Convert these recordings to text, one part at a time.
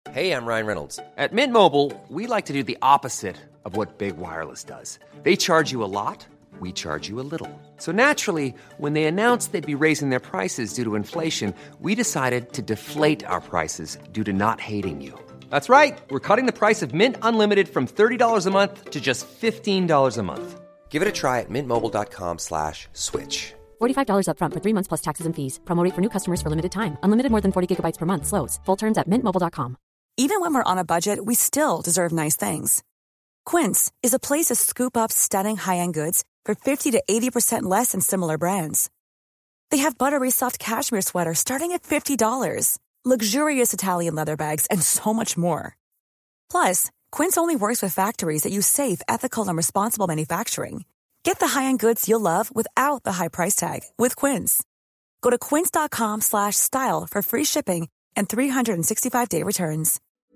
Hey, I'm Ryan Reynolds. At Mint Mobile, we like to do the opposite of what Big Wireless does. They charge you a lot, we charge you a little. So naturally, when they announced they'd be raising their prices due to inflation, we decided to deflate our prices due to not hating you. That's right. We're cutting the price of Mint Unlimited from $30 a month to just $15 a month. Give it a try at mintmobile.com/switch. $45 up front for 3 months plus taxes and fees. Promo rate for new customers for limited time. Unlimited more than 40 gigabytes per month. Slows full terms at mintmobile.com. Even when we're on a budget, we still deserve nice things. Quince is a place to scoop up stunning high-end goods for 50 to 80% less than similar brands. They have buttery soft cashmere sweaters starting at $50, luxurious Italian leather bags, and so much more. Plus, Quince only works with factories that use safe, ethical, and responsible manufacturing. Get the high-end goods you'll love without the high price tag with Quince. Go to quince.com/style for free shipping and 365-day returns.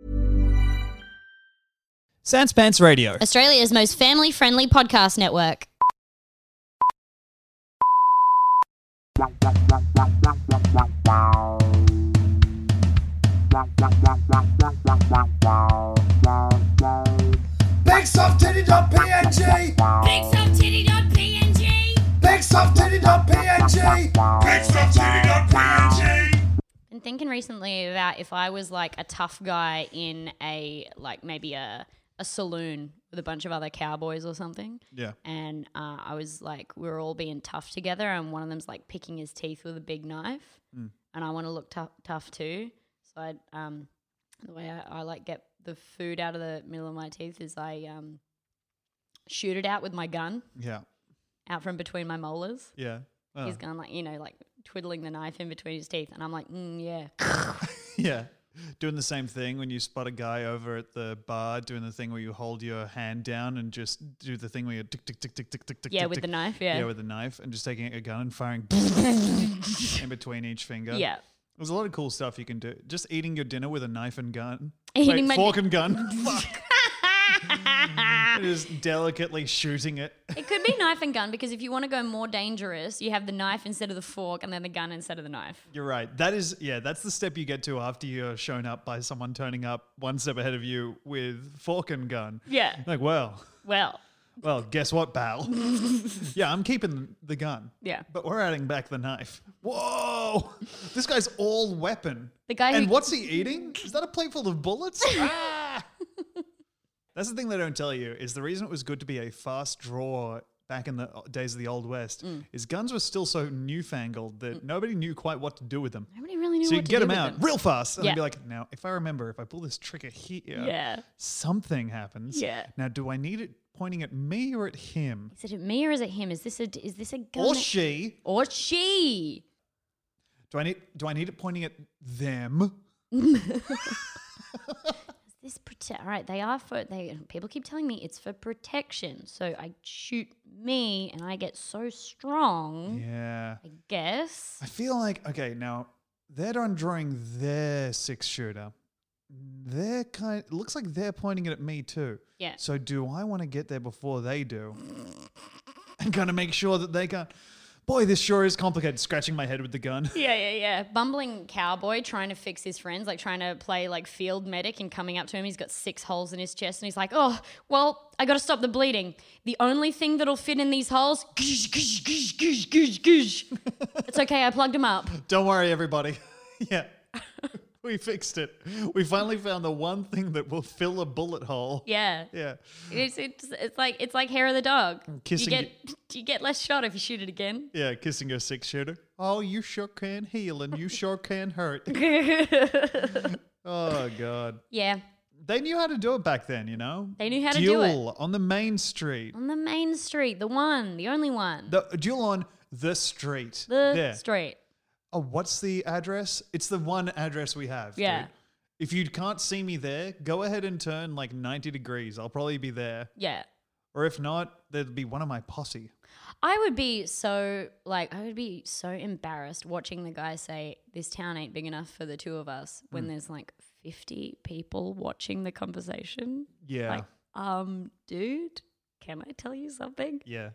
Sans Pants Radio, Australia's most family-friendly podcast network. BigSoftTitty.png BigSoftTitty.png BigSoftTitty.png BigSoftTitty.png. Been thinking recently about if I was like a tough guy in a maybe a saloon with a bunch of other cowboys or something. Yeah. And I was like, we were all being tough together, and one of them's like picking his teeth with a big knife, and I want to look tough too. So I the way I like get the food out of the middle of my teeth is I shoot it out with my gun Yeah. out from between my molars. Yeah. Oh. He's going like twiddling the knife in between his teeth, and I'm like, yeah. Yeah. Doing the same thing when you spot a guy over at the bar, doing the thing where you hold your hand down and just do the thing where you tick, tick, tick, tick, tick, tick, tick. Yeah, tick, with tick. the knife, yeah. Yeah, with the knife, and just taking a gun and firing in between each finger. Yeah. There's a lot of cool stuff you can do. Just eating your dinner with a knife and gun. Eating my fork and gun. Fuck. Just delicately shooting it. It could be knife and gun, because if you want to go more dangerous, you have the knife instead of the fork and then the gun instead of the knife. You're right. That's the step you get to after you're shown up by someone turning up one step ahead of you with fork and gun. Yeah. Like, well, guess what, pal? Yeah, I'm keeping the gun. Yeah. But we're adding back the knife. Whoa! This guy's all weapon. The guy And who- what's he eating? Is that a plate full of bullets? Ah! That's the thing they don't tell you, is the reason it was good to be a fast draw back in the days of the Old West is guns were still so newfangled that nobody knew quite what to do with them. Nobody really knew So you what to get do them with out them. real fast, and Yeah. they'd be like, now, if I pull this trigger here, Yeah. something happens. Yeah. Now, do I need it pointing at me or at him? Is it at me or is it him? Is this a gun? Or she? Or she? Do I need it pointing at them? This all right, people keep telling me it's for protection. So I shoot me and I get so strong. Yeah. I guess. I feel like, okay, now they're done drawing their 6-shooter. It looks like they're pointing it at me too. Yeah. So do I want to get there before they do? And kind of make sure that they can't. Boy, this sure is complicated, scratching my head with the gun. Yeah. Bumbling cowboy trying to fix his friends, like trying to play like field medic, and coming up to him, he's got 6 holes in his chest, and he's like, oh, well, I got to stop the bleeding. The only thing that'll fit in these holes, it's okay, I plugged him up. Don't worry, everybody. Yeah. We fixed it. We finally found the one thing that will fill a bullet hole. Yeah. Yeah. It's like hair of the dog. Kissing You get less shot if you shoot it again. Yeah, kissing a 6-shooter. Oh, you sure can heal and you sure can hurt. Oh, God. Yeah. They knew how to do it back then, you know? They knew how to do it. Duel on the main street. On the main street, the only one. The duel on the street. The There. street. Oh, what's the address? It's the one address we have. Yeah. Dude. If you can't see me there, go ahead and turn like 90 degrees. I'll probably be there. Yeah. Or if not, there'll be one of my posse. I would be so embarrassed watching the guy say, this town ain't big enough for the two of us, when there's like 50 people watching the conversation. Yeah. Like, dude, can I tell you something? Yeah.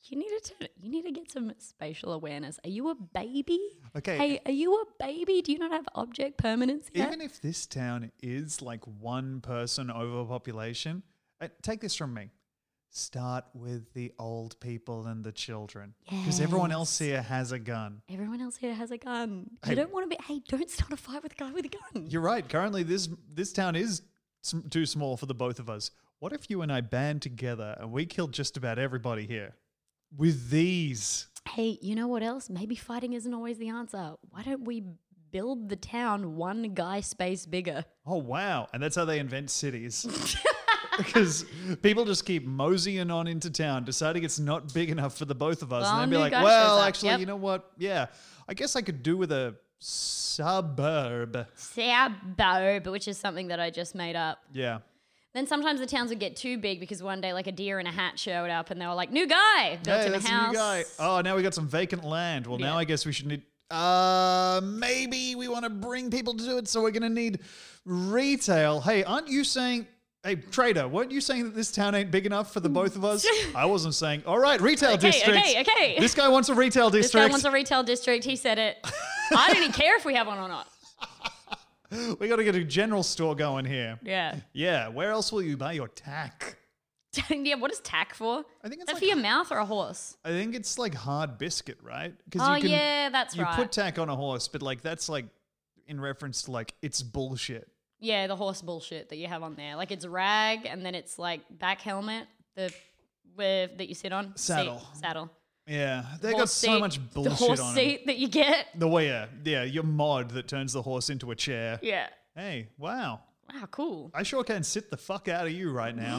You need to get some spatial awareness. Are you a baby? Okay. Hey, are you a baby? Do you not have object permanence yet? Even if this town is like one person overpopulation, take this from me. Start with the old people and the children. Because everyone else here has a gun. Everyone else here has a gun. Hey. You don't want to be. Hey, don't start a fight with a guy with a gun. You're right. Currently, this town is too small for the both of us. What if you and I band together and we killed just about everybody here? With these. Hey, you know what else? Maybe fighting isn't always the answer. Why don't we build the town one guy space bigger? Oh, wow. And that's how they invent cities. Because people just keep moseying on into town, deciding it's not big enough for the both of us. Well, And then be new like, guy well, shows up. actually, Yep. you know what? Yeah, I guess I could do with a suburb. Suburb, which is something that I just made up. Yeah. Then sometimes the towns would get too big because one day like a deer in a hat showed up and they were like, new guy, built Hey, him that's a a house. new guy. Oh, now we got some vacant land. Well, now Yeah. I guess we should need... maybe we want to bring people to it, so we're going to need retail. Hey, aren't you saying... Hey, trader, weren't you saying that this town ain't big enough for the both of us? I wasn't saying, all right, retail district. Okay. This guy wants a retail This district. guy wants a retail district. He said it. I don't even care if we have one or not. We got to get a general store going here. Yeah. Yeah, where else will you buy your tack? Yeah, what is tack for? I think it's is that like- for your mouth or a horse? I think it's like hard biscuit, right? Because Oh, yeah, that's you right. put tack on a horse, but like that's like in reference to like it's bullshit. Yeah, the horse bullshit that you have on there. Like it's rag and then it's like back helmet, that you sit on. Saddle. Saddle. Yeah, they got Horse so seat, much bullshit the horse on 'em. seat that you get. The way, yeah, your mod that turns the horse into a chair. Yeah. Hey, wow. Wow, cool. I sure can sit the fuck out of you right now.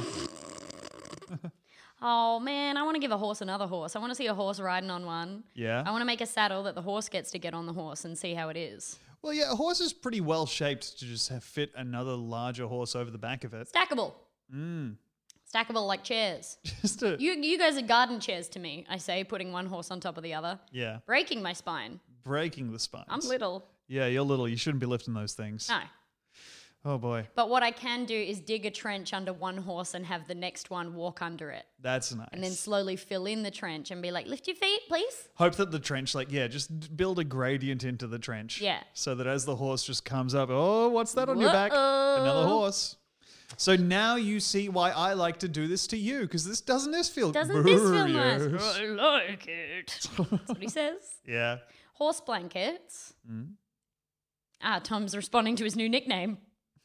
Oh man, I want to give a horse another horse. I want to see a horse riding on one. Yeah. I want to make a saddle that the horse gets to get on the horse and see how it is. Well, yeah, a horse is pretty well shaped to just fit another larger horse over the back of it. Stackable. Stackable like chairs. Just a, You guys are garden chairs to me, I say, putting one horse on top of the other. yeah, Breaking my spine. breaking the spines. I'm little. Yeah, you're little. You shouldn't be lifting those things. No. Oh boy, But what I can do is dig a trench under one horse and have the next one walk under it. that's nice. And then slowly fill in the trench and be like, lift your feet, please. Hope that the trench, like, yeah, just build a gradient into the trench. Yeah. So that as the horse just comes up, oh, what's that on your back? Uh-oh. Another horse. So now you see why I like to do this to you, because doesn't this feel Doesn't this feel nice? Yes. I like it. That's what he says. Yeah. Horse blankets. Tom's responding to his new nickname.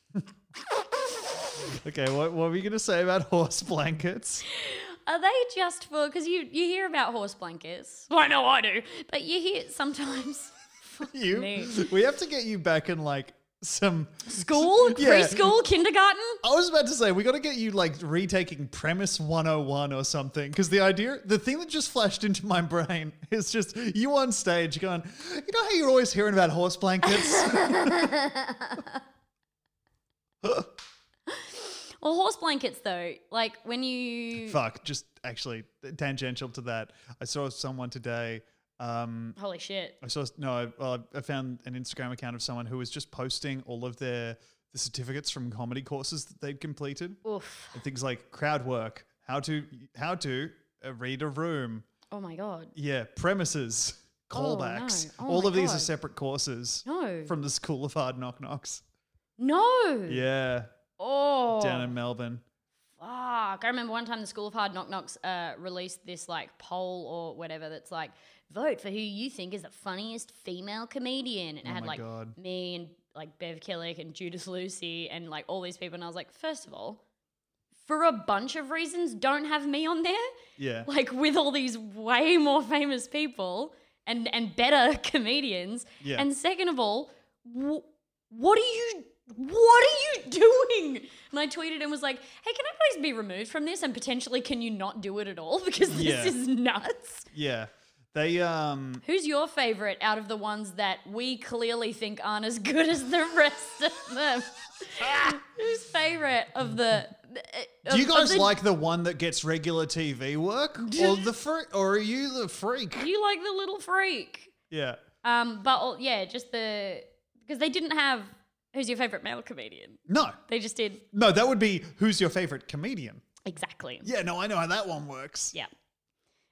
Okay, what were we going to say about horse blankets? Are they just for, because you hear about horse blankets. Well, I know I do. But you hear sometimes. me. We have to get you back in like some School? Yeah. Preschool? Kindergarten? I was about to say, we got to get you like retaking Premise 101 or something. Because the thing that just flashed into my brain is just you on stage going, you know how you're always hearing about horse blankets? Well, horse blankets though, like when you... Fuck, just actually tangential to that. I saw someone today. Holy shit. I found an Instagram account of someone who was just posting all of the certificates from comedy courses that they'd completed. Oof. And things like crowd work, how to read a room. Oh my God. Yeah, premises, Oh, callbacks. no. Oh all my of these are God. separate courses No. from the School of Hard Knock Knocks. No. Yeah, Oh. down in Melbourne. Fuck. I remember one time the School of Hard Knock Knocks released this like poll or whatever that's like, vote for who you think is the funniest female comedian. And it had my like God. me and like Bev Killick and Judith Lucy and like all these people. And I was like, first of all, for a bunch of reasons, don't have me on there. Yeah. Like with all these way more famous people and better comedians. Yeah. And second of all, what are you doing? And I tweeted and was like, hey, can I please be removed from this? And potentially, can you not do it at all? Because this Yeah. is nuts. Yeah. They Who's your favorite out of the ones that we clearly think aren't as good as the rest of them? Who's favorite of the... do you guys the, like the one that gets regular TV work, or are you the freak? You like the little freak. Yeah. But yeah, just because they didn't have who's your favorite male comedian. No, They just did no, that would be who's your favorite comedian. exactly. Yeah, no, I know how that one works. Yeah.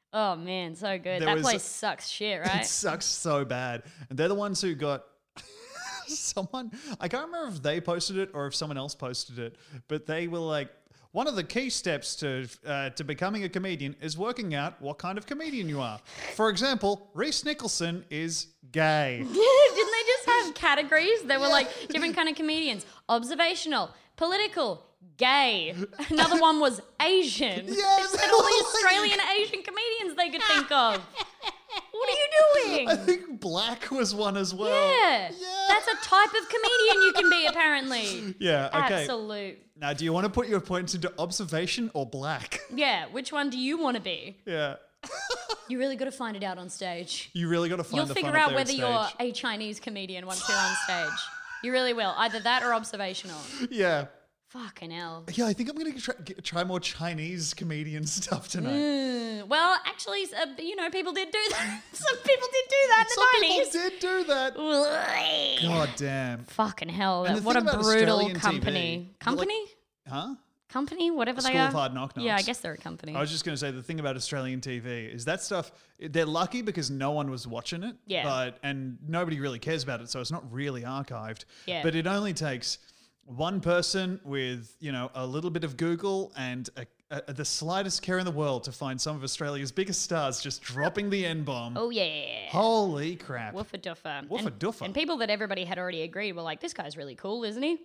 Oh man, so good. There That was place sucks shit, right? It sucks so bad. And they're the ones who got someone, I can't remember if they posted it or if someone else posted it, but they were like, one of the key steps to becoming a comedian is working out what kind of comedian you are. For example, Reese Nicholson is gay. Didn't they just have categories? They were like different kind of comedians. Observational, political, gay. Another one was Asian. Yeah, They just had all the Australian Asian comedians they could think of. What are you doing? I think black was one as well. Yeah. That's a type of comedian you can be, apparently. Yeah, okay. Absolute. Now, do you want to put your points into observation or black? Yeah, which one do you want to be? Yeah. You really got to find it out on stage. You really got to find You'll the figure fun up out there whether on you're a Chinese comedian once you're on stage. You really will. Either that or observational. stage. Yeah. Fucking hell. Yeah, I think I'm going to try more Chinese comedian stuff tonight. Well, actually, people did do that. Some people did do that in Some the people 90s. did do that. God damn. Fucking hell. And the What a thing about brutal Australian company. TV, Company? Huh? Company? Whatever they School are. of Hard Knock Yeah, I Knocks. guess they're a company. I was just going to say the thing about Australian TV is that stuff, they're lucky because no one was watching it. Yeah. And nobody really cares about it, so it's not really archived. Yeah. But it only takes one person with, a little bit of Google and the slightest care in the world to find some of Australia's biggest stars just dropping the N-bomb. Oh, yeah. Holy crap. Woofa duffa. Woofa duffa. And people that everybody had already agreed were like, this guy's really cool, isn't he?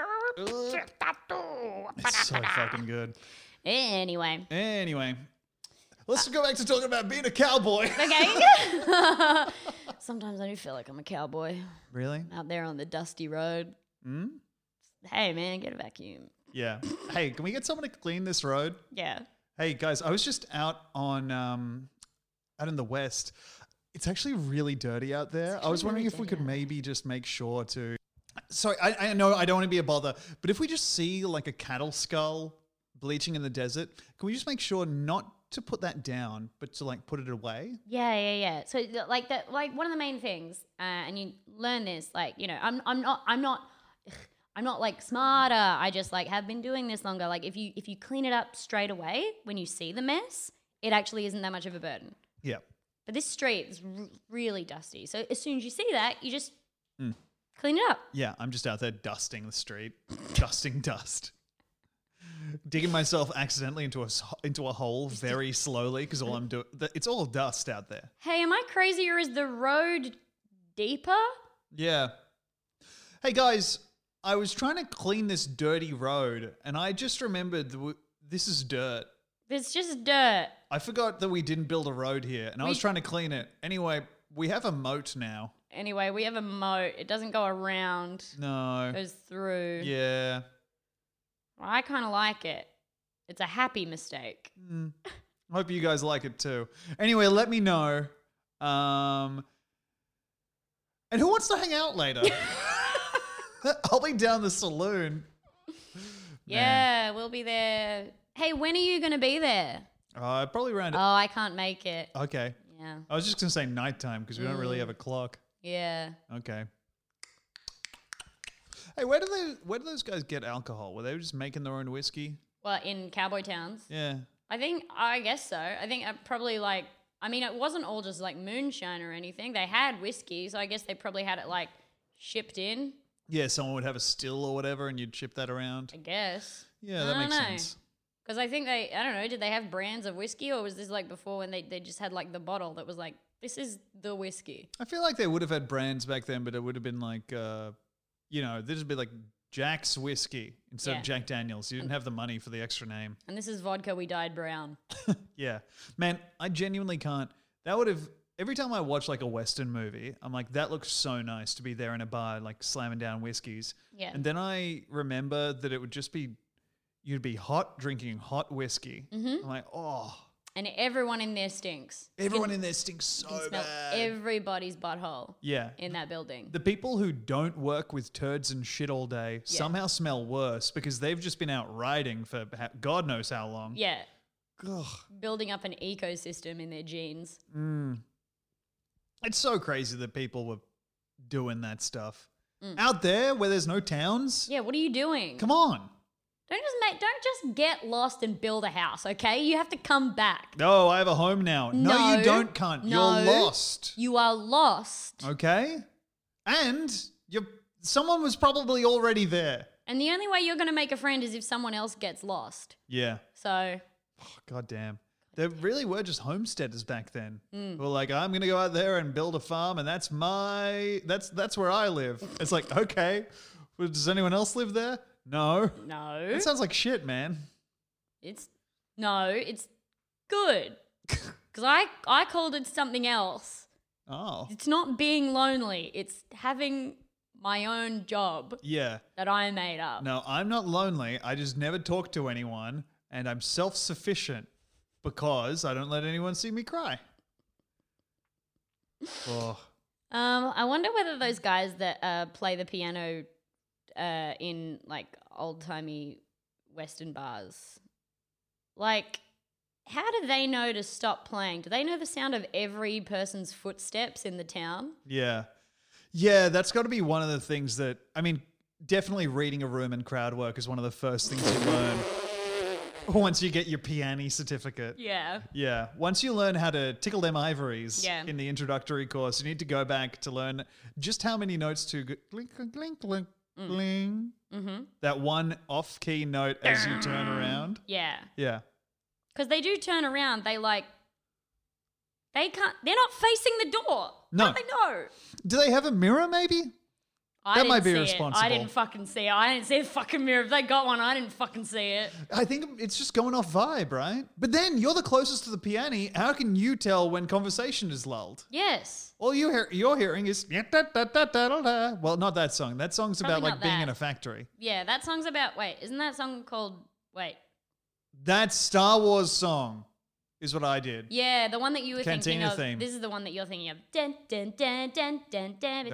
It's so fucking good. Anyway. Anyway, let's go back to talking about being a cowboy. Okay. Sometimes I do feel like I'm a cowboy Really? out there on the dusty road. Hey, man, get a vacuum. Yeah. Hey, can we get someone to clean this road? Yeah. Hey guys, I was just out on out in the west. It's actually really dirty out there. I was wondering if we could maybe just make sure to. Sorry, I know I don't want to be a bother, but if we just see like a cattle skull bleaching in the desert, can we just make sure not to put that down, but to like put it away? Yeah. So like one of the main things, and you learn this, I'm not like smarter. I just like have been doing this longer. Like if you clean it up straight away when you see the mess, it actually isn't that much of a burden. Yeah. But this street is really dusty. So as soon as you see that, you just clean it up. Yeah, I'm just out there dusting the street, dusting dust. Digging myself accidentally into a hole very slowly because all I'm doing, it's all dust out there. Hey, am I crazy or is the road deeper? Yeah. Hey guys, I was trying to clean this dirty road and I just remembered this is dirt. It's just dirt. I forgot that we didn't build a road here and I was trying to clean it. Anyway, we have a moat now. Anyway, we have a moat. It doesn't go around. No. It goes through. Yeah. Well, I kind of like it. It's a happy mistake. Hope you guys like it too. Anyway, let me know. And who wants to hang out later? I'll be down the saloon. Yeah, we'll be there. Hey, when are you going to be there? Probably around. Oh, I can't make it. Okay. Yeah. I was just going to say nighttime because we don't really have a clock. Yeah. Okay. Hey, where do those guys get alcohol? Were they just making their own whiskey? Well, in cowboy towns? Yeah. I guess so. I think probably it wasn't all just like moonshine or anything. They had whiskey, so I guess they probably had it like shipped in. Yeah, someone would have a still or whatever and you'd ship that around. I guess. Yeah, that makes sense. Because I think I don't know, did they have brands of whiskey or was this like before when they just had like the bottle that was like, this is the whiskey? I feel like they would have had brands back then, but it would have been like, this would be like Jack's Whiskey instead of Jack Daniels. You didn't have the money for the extra name. And this is vodka we dyed brown. Yeah. Man, I genuinely can't. That would have, every time I watch like a Western movie, I'm like, that looks so nice to be there in a bar, like slamming down whiskeys. Yeah. And then I remember that it would just be, you'd be hot drinking hot whiskey. I'm like, oh. And everyone in there stinks. Everyone in there stinks so You can smell bad. everybody's butthole. Yeah. In that building. The people who don't work with turds and shit all day somehow smell worse because they've just been out riding for God knows how long. Yeah. Ugh. Building up an ecosystem in their genes. It's so crazy that people were doing that stuff. Out there where there's no towns? Yeah, what are you doing? Come on. Don't just get lost and build a house, okay? You have to come back. No, I have a home now. No, you don't, cunt. No. You're lost. You are lost. Okay? And someone was probably already there. And the only way you're going to make a friend is if someone else gets lost. Yeah. So, God damn. There really were just homesteaders back then. Mm. Who were like, I'm going to go out there and build a farm, and that's where I live. It's like, okay. Well, does anyone else live there? No. no. That sounds like shit, man. It's good. Because I called it something else. Oh. It's not being lonely. It's having my own job Yeah. that I made up. No, I'm not lonely. I just never talk to anyone, and I'm self-sufficient because I don't let anyone see me cry. Oh. I wonder whether those guys that play the piano in like old-timey Western bars, like, how do they know to stop playing? Do they know the sound of every person's footsteps in the town? Yeah. Yeah, that's got to be one of the things that, I mean, definitely reading a room and crowd work is one of the first things you learn once you get your piano certificate. Yeah. Yeah. Once you learn how to tickle them ivories Yeah. in the introductory course, you need to go back to learn just how many notes to go, clink, clink, clink, clink, cling. Mm-hmm. That one off-key note as you turn around. Yeah. Yeah. Because they do turn around. They're not facing the door. No. How do they know? Do they have a mirror maybe? That might be see it. responsible. I didn't fucking see it. I didn't see a fucking mirror. If they got one, I didn't fucking see it. I think it's just going off vibe, right? But then you're the closest to the piano. How can you tell when conversation is lulled? Yes. All you're hearing is well, not that song. That song's about Probably like not being that. in a factory. Yeah, that song's about, isn't that song called, That Star Wars song is what I did. Yeah, the one that you were thinking Cantina of. theme. This is the one that you're thinking of. Dun, dun, dun, dun, dun, dun,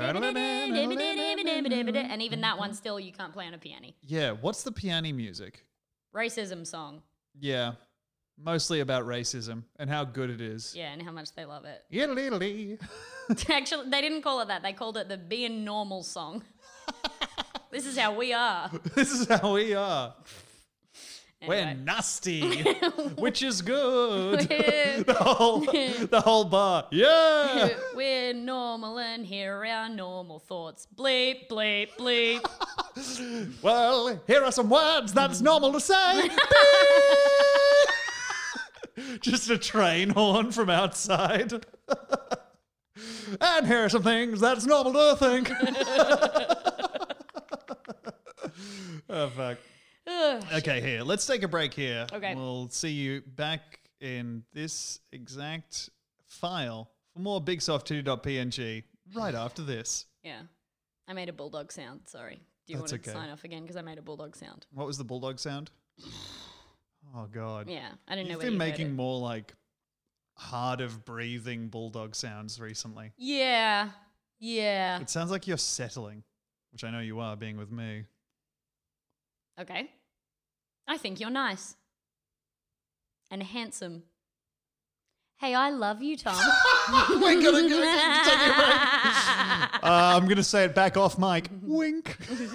and even that one still you can't play on a piano. Yeah, what's the piano music? Racism song. Yeah, mostly about racism and how good it is. Yeah, and how much they love it. Yiddly-diddly. Actually, they didn't call it that. They called it the Being Normal song. This is how we are. This is how we are. We're Anyway. nasty, which is good. We're- the whole bar. Yeah. We're normal and here are our normal thoughts. Bleep, bleep, bleep. Well, here are some words that's normal to say. Just a train horn from outside. And here are some things that's normal to think. Oh, fuck. Okay, here. Let's take a break here. Okay. We'll see you back in this exact file for more bigsoft2.png right after this. Yeah. I made a bulldog sound. Sorry. Do you That's want to okay. sign off again? Because I made a bulldog sound. What was the bulldog sound? Oh, God. Yeah. I didn't know You've whether been you heard making it. more like hard of breathing bulldog sounds recently. Yeah. Yeah. It sounds like you're settling, which I know you are being with me. Okay. I think you're nice. And handsome. Hey, I love you, Tom. We're gonna take a break. I'm going to say it back off mic. Wink.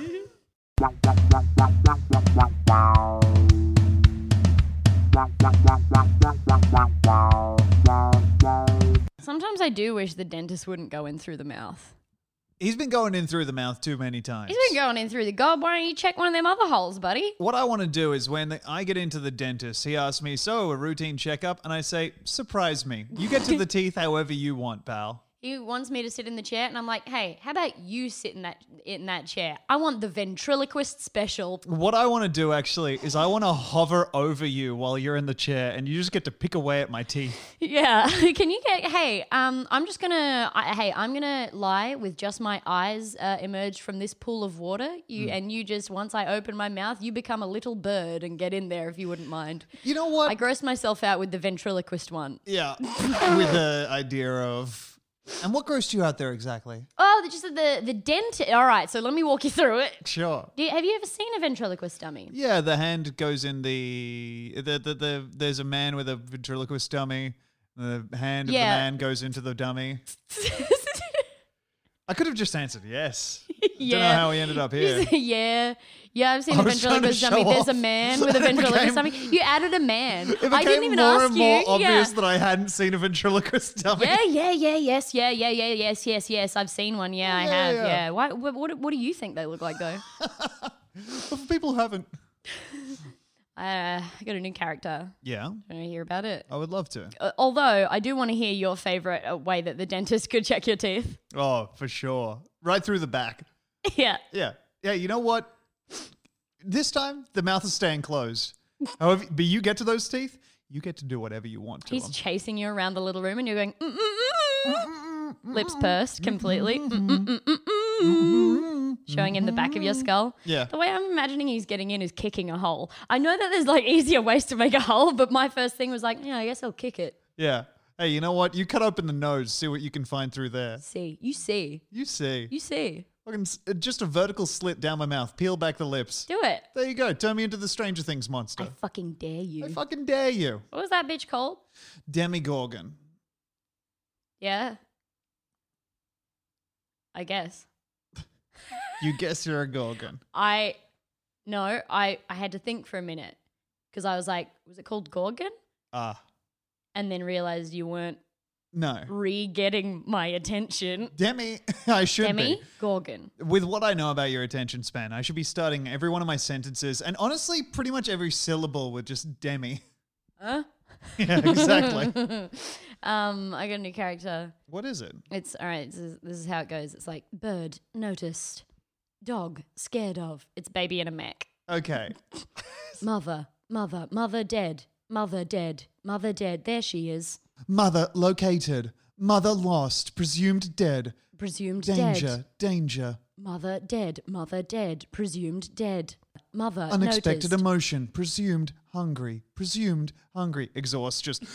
Sometimes I do wish the dentist wouldn't go in through the mouth. He's been going in through the mouth too many times. He's been going in through the gob. Why don't you check one of them other holes, buddy? What I want to do is when I get into the dentist, he asks me, so a routine checkup? And I say, surprise me. You get to the teeth however you want, pal. He wants me to sit in the chair, and I'm like, hey, how about you sit in that chair? I want the ventriloquist special. What I want to do actually is I want to hover over you while you're in the chair and you just get to pick away at my teeth. Yeah. Can you get, hey, I'm gonna lie with just my eyes emerge from this pool of water. And you just, once I open my mouth, you become a little bird and get in there if you wouldn't mind. You know what? I grossed myself out with the ventriloquist one. Yeah. With the idea of... And what grossed you out there exactly? Oh, just the dent. All right, so let me walk you through it. Sure. Have you ever seen a ventriloquist dummy? Yeah, the hand goes in there's a man with a ventriloquist dummy. The hand of the Yeah. man goes into the dummy. I could have just answered yes. Yeah. Don't know how we ended up here. Yeah, I've seen I a was trying to ventriloquist dummy. show There's a off. man with a ventriloquist dummy. You added a man. It I didn't became even more ask and you. more obvious that I hadn't seen a ventriloquist dummy. Yes. I've seen one. Yeah, I have. yeah. Yeah. What do you think they look like though? But for people who haven't. I got a new character. Yeah, Want to hear about it? I would love to. Although I do want to hear your favorite way that the dentist could check your teeth. Oh, for sure. Right through the back. Yeah. Yeah. Yeah, you know what? This time, the mouth is staying closed. However, but you get to those teeth, you get to do whatever you want to He's them. chasing you around the little room and you're going, lips pursed completely. Showing him the back of your skull. Yeah. The way I'm imagining he's getting in is kicking a hole. I know that there's like easier ways to make a hole, but my first thing was like, yeah, I guess I'll kick it. Yeah. Hey, you know what? You cut open the nose, see what you can find through there. You see. You see. Fucking just a vertical slit down my mouth. Peel back the lips. Do it. There you go. Turn me into the Stranger Things I monster. fucking dare you. I fucking dare you. What was that bitch called? Demigorgon. Yeah. I guess. You guess you're a Gorgon. I had to think for a minute because I was like, was it called Gorgon? And then realized you weren't No. getting my attention. I should be. Gorgon. With what I know about your attention span, I should be starting every one of my sentences and honestly pretty much every syllable with just Demi. Huh? Yeah, exactly. I got a new character. What is it? It's all right. This is how it goes. It's like bird noticed, dog scared of. It's baby in a mech. Okay. Mother dead. Mother dead. There she is. Mother located. Mother lost. Presumed dead. Presumed Danger. dead. Danger. Mother dead. Presumed dead. Mother Unexpected noticed. emotion. Presumed hungry. Exhaust just.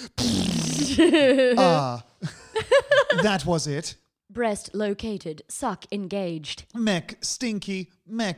That was it. Breast located. Suck engaged. Mech stinky.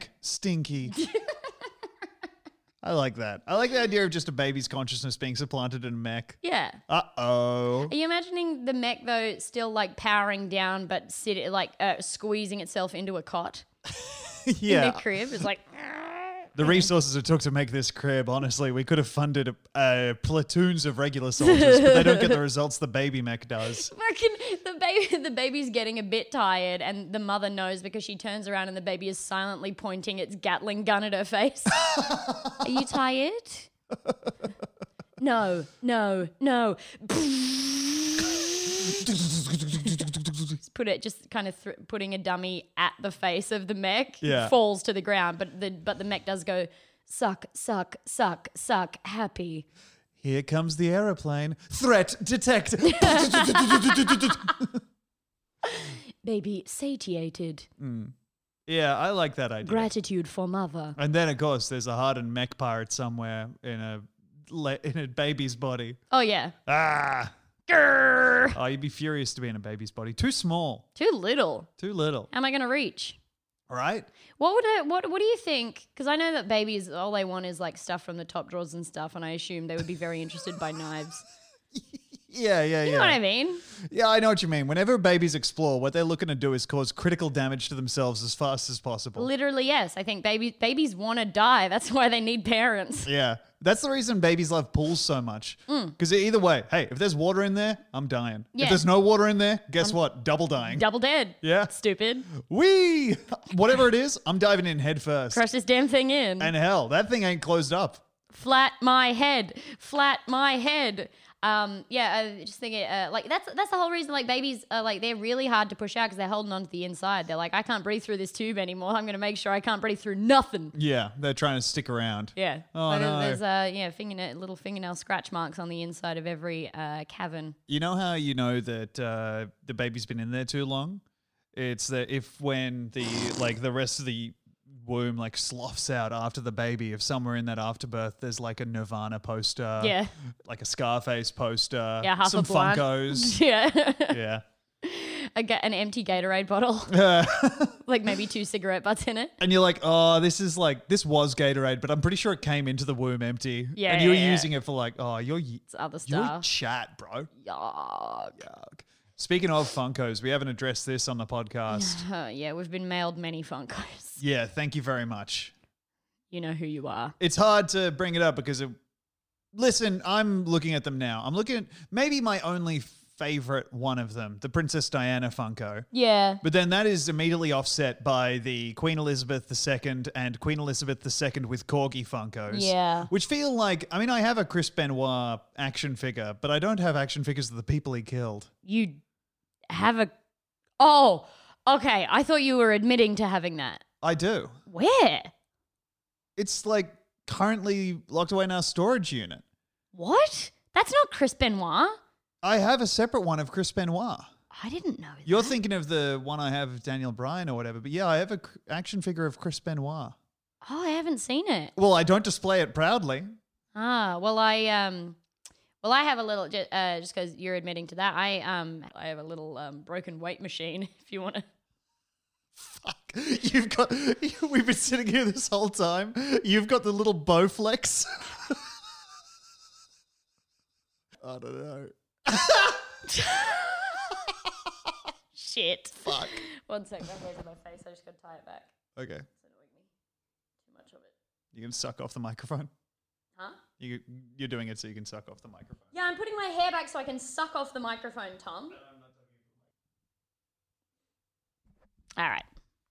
I like that. I like the idea of just a baby's consciousness being supplanted in a mech. Yeah. Uh-oh. Are you imagining the mech though still like powering down but squeezing itself into a cot Yeah. in the crib? It's like The resources it took to make this crib, honestly, we could have funded platoons of regular soldiers, but they don't get the results the baby mech does. fucking the baby's getting a bit tired and the mother knows because she turns around and the baby is silently pointing its Gatling gun at her face. Are you tired? No. Putting a dummy at the face of the mech falls to the ground, but the mech does go suck, happy. Here comes the aeroplane. Threat detect. Baby satiated. Yeah, I like that idea. Gratitude for mother. And then, of course, there's a hardened mech pirate somewhere in a baby's body. Oh yeah. Grrr. Oh, you'd be furious to be in a baby's body. Too small. Too little. How How am I going to reach? Right? What do you think? Because I know that babies, all they want is like stuff from the top drawers and stuff, and I assume they would be very interested by knives. Yeah. You know what I mean? Yeah, I know what you mean. Whenever babies explore, what they're looking to do is cause critical damage to themselves as fast as possible. Literally, yes. I think babies want to die. That's why they need parents. Yeah. That's the reason babies love pools so much. Because either way, hey, if there's water in there, I'm dying. Yeah. If there's no water in there, guess what? Double dying. Double dead. Yeah. Stupid. Whee! Whatever it is, I'm diving in head first. Crush this damn thing in. And hell, that thing ain't closed up. Flat my head. I just think that's the whole reason like babies are like they're really hard to push out because they're holding on to the inside. They're like, I can't breathe through this tube anymore. I'm going to make sure I can't breathe through nothing. Yeah, they're trying to stick around. Yeah. Oh, no. There's little fingernail scratch marks on the inside of every cavern. You know how you know that the baby's been in there too long? It's that when the rest of the womb like sloughs out after the baby, if somewhere in that afterbirth there's like a Nirvana poster, like a Scarface poster, some Blonde. Funkos. Yeah. An empty Gatorade bottle. Like maybe 2 cigarette butts in it. And you're like, oh, this was Gatorade, but I'm pretty sure it came into the womb empty. Yeah, and you're yeah. using it for like, oh, It's other you're stuff. chat, bro. Yuck. Yuck. Speaking of Funkos, we haven't addressed this on the podcast. Yeah, we've been mailed many Funkos. Yeah, thank you very much. You know who you are. It's hard to bring it up because listen, I'm looking at them now. I'm looking at maybe my only favorite one of them, the Princess Diana Funko. Yeah. But then that is immediately offset by the Queen Elizabeth II and Queen Elizabeth II with Corgi Funkos. Yeah. Which feel like, I mean, I have a Chris Benoit action figure, but I don't have action figures of the people he killed. You have a... Oh, okay. I thought you were admitting to having that. I do. Where? It's like currently locked away in our storage unit. What? That's not Chris Benoit. I have a separate one of Chris Benoit. I didn't know that. You're thinking of the one I have of Daniel Bryan or whatever, but yeah, I have a action figure of Chris Benoit. Oh, I haven't seen it. Well, I don't display it proudly. Well, I have a little just because you're admitting to that. I have a little broken weight machine. If you want to. Fuck, we've been sitting here this whole time. You've got the little Bowflex. I don't know. Shit. Fuck. 1 sec, my hair's in my face. I just got to tie it back. Okay. It's annoying me. Too much of it. You can suck off the microphone. Huh? You're doing it so you can suck off the microphone. Yeah, I'm putting my hair back so I can suck off the microphone, Tom. All right.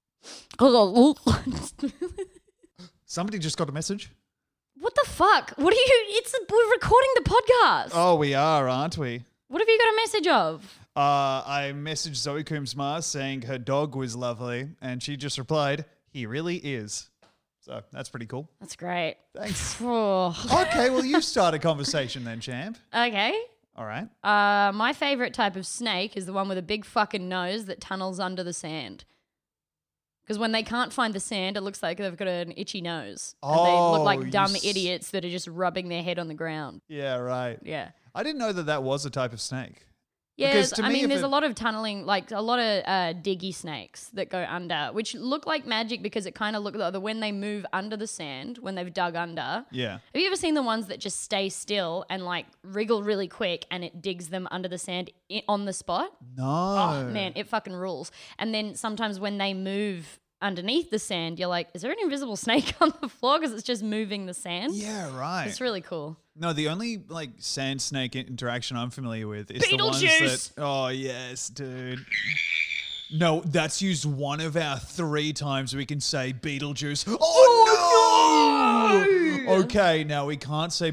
Somebody just got a message. What the fuck? What are you? We're recording the podcast. Oh, we are, aren't we? What have you got a message of? I messaged Zoe Coombs Mars saying her dog was lovely, and she just replied, "He really is." So that's pretty cool. That's great. Thanks. Oh. Okay, well, you start a conversation then, champ. Okay. All right. My favorite type of snake is the one with a big fucking nose that tunnels under the sand. Because when they can't find the sand, it looks like they've got an itchy nose. And they look like dumb idiots that are just rubbing their head on the ground. Yeah, right. Yeah. I didn't know that was a type of snake. Yeah, Because to I me, mean, if there's it- a lot of tunneling, like a lot of diggy snakes that go under, which look like magic because it kind of look like when they move under the sand, when they've dug under. Yeah. Have you ever seen the ones that just stay still and like wriggle really quick and it digs them under the sand on the spot? No. Oh, man, it fucking rules. And then sometimes when they move underneath the sand, you're like, is there an invisible snake on the floor? Because it's just moving the sand. Yeah, right. It's really cool. No, the only like sand snake interaction I'm familiar with is the ones Beetlejuice! that. Oh yes, dude. No, that's used one of our 3 times we can say Beetlejuice. Oh, no! Okay, now we can't say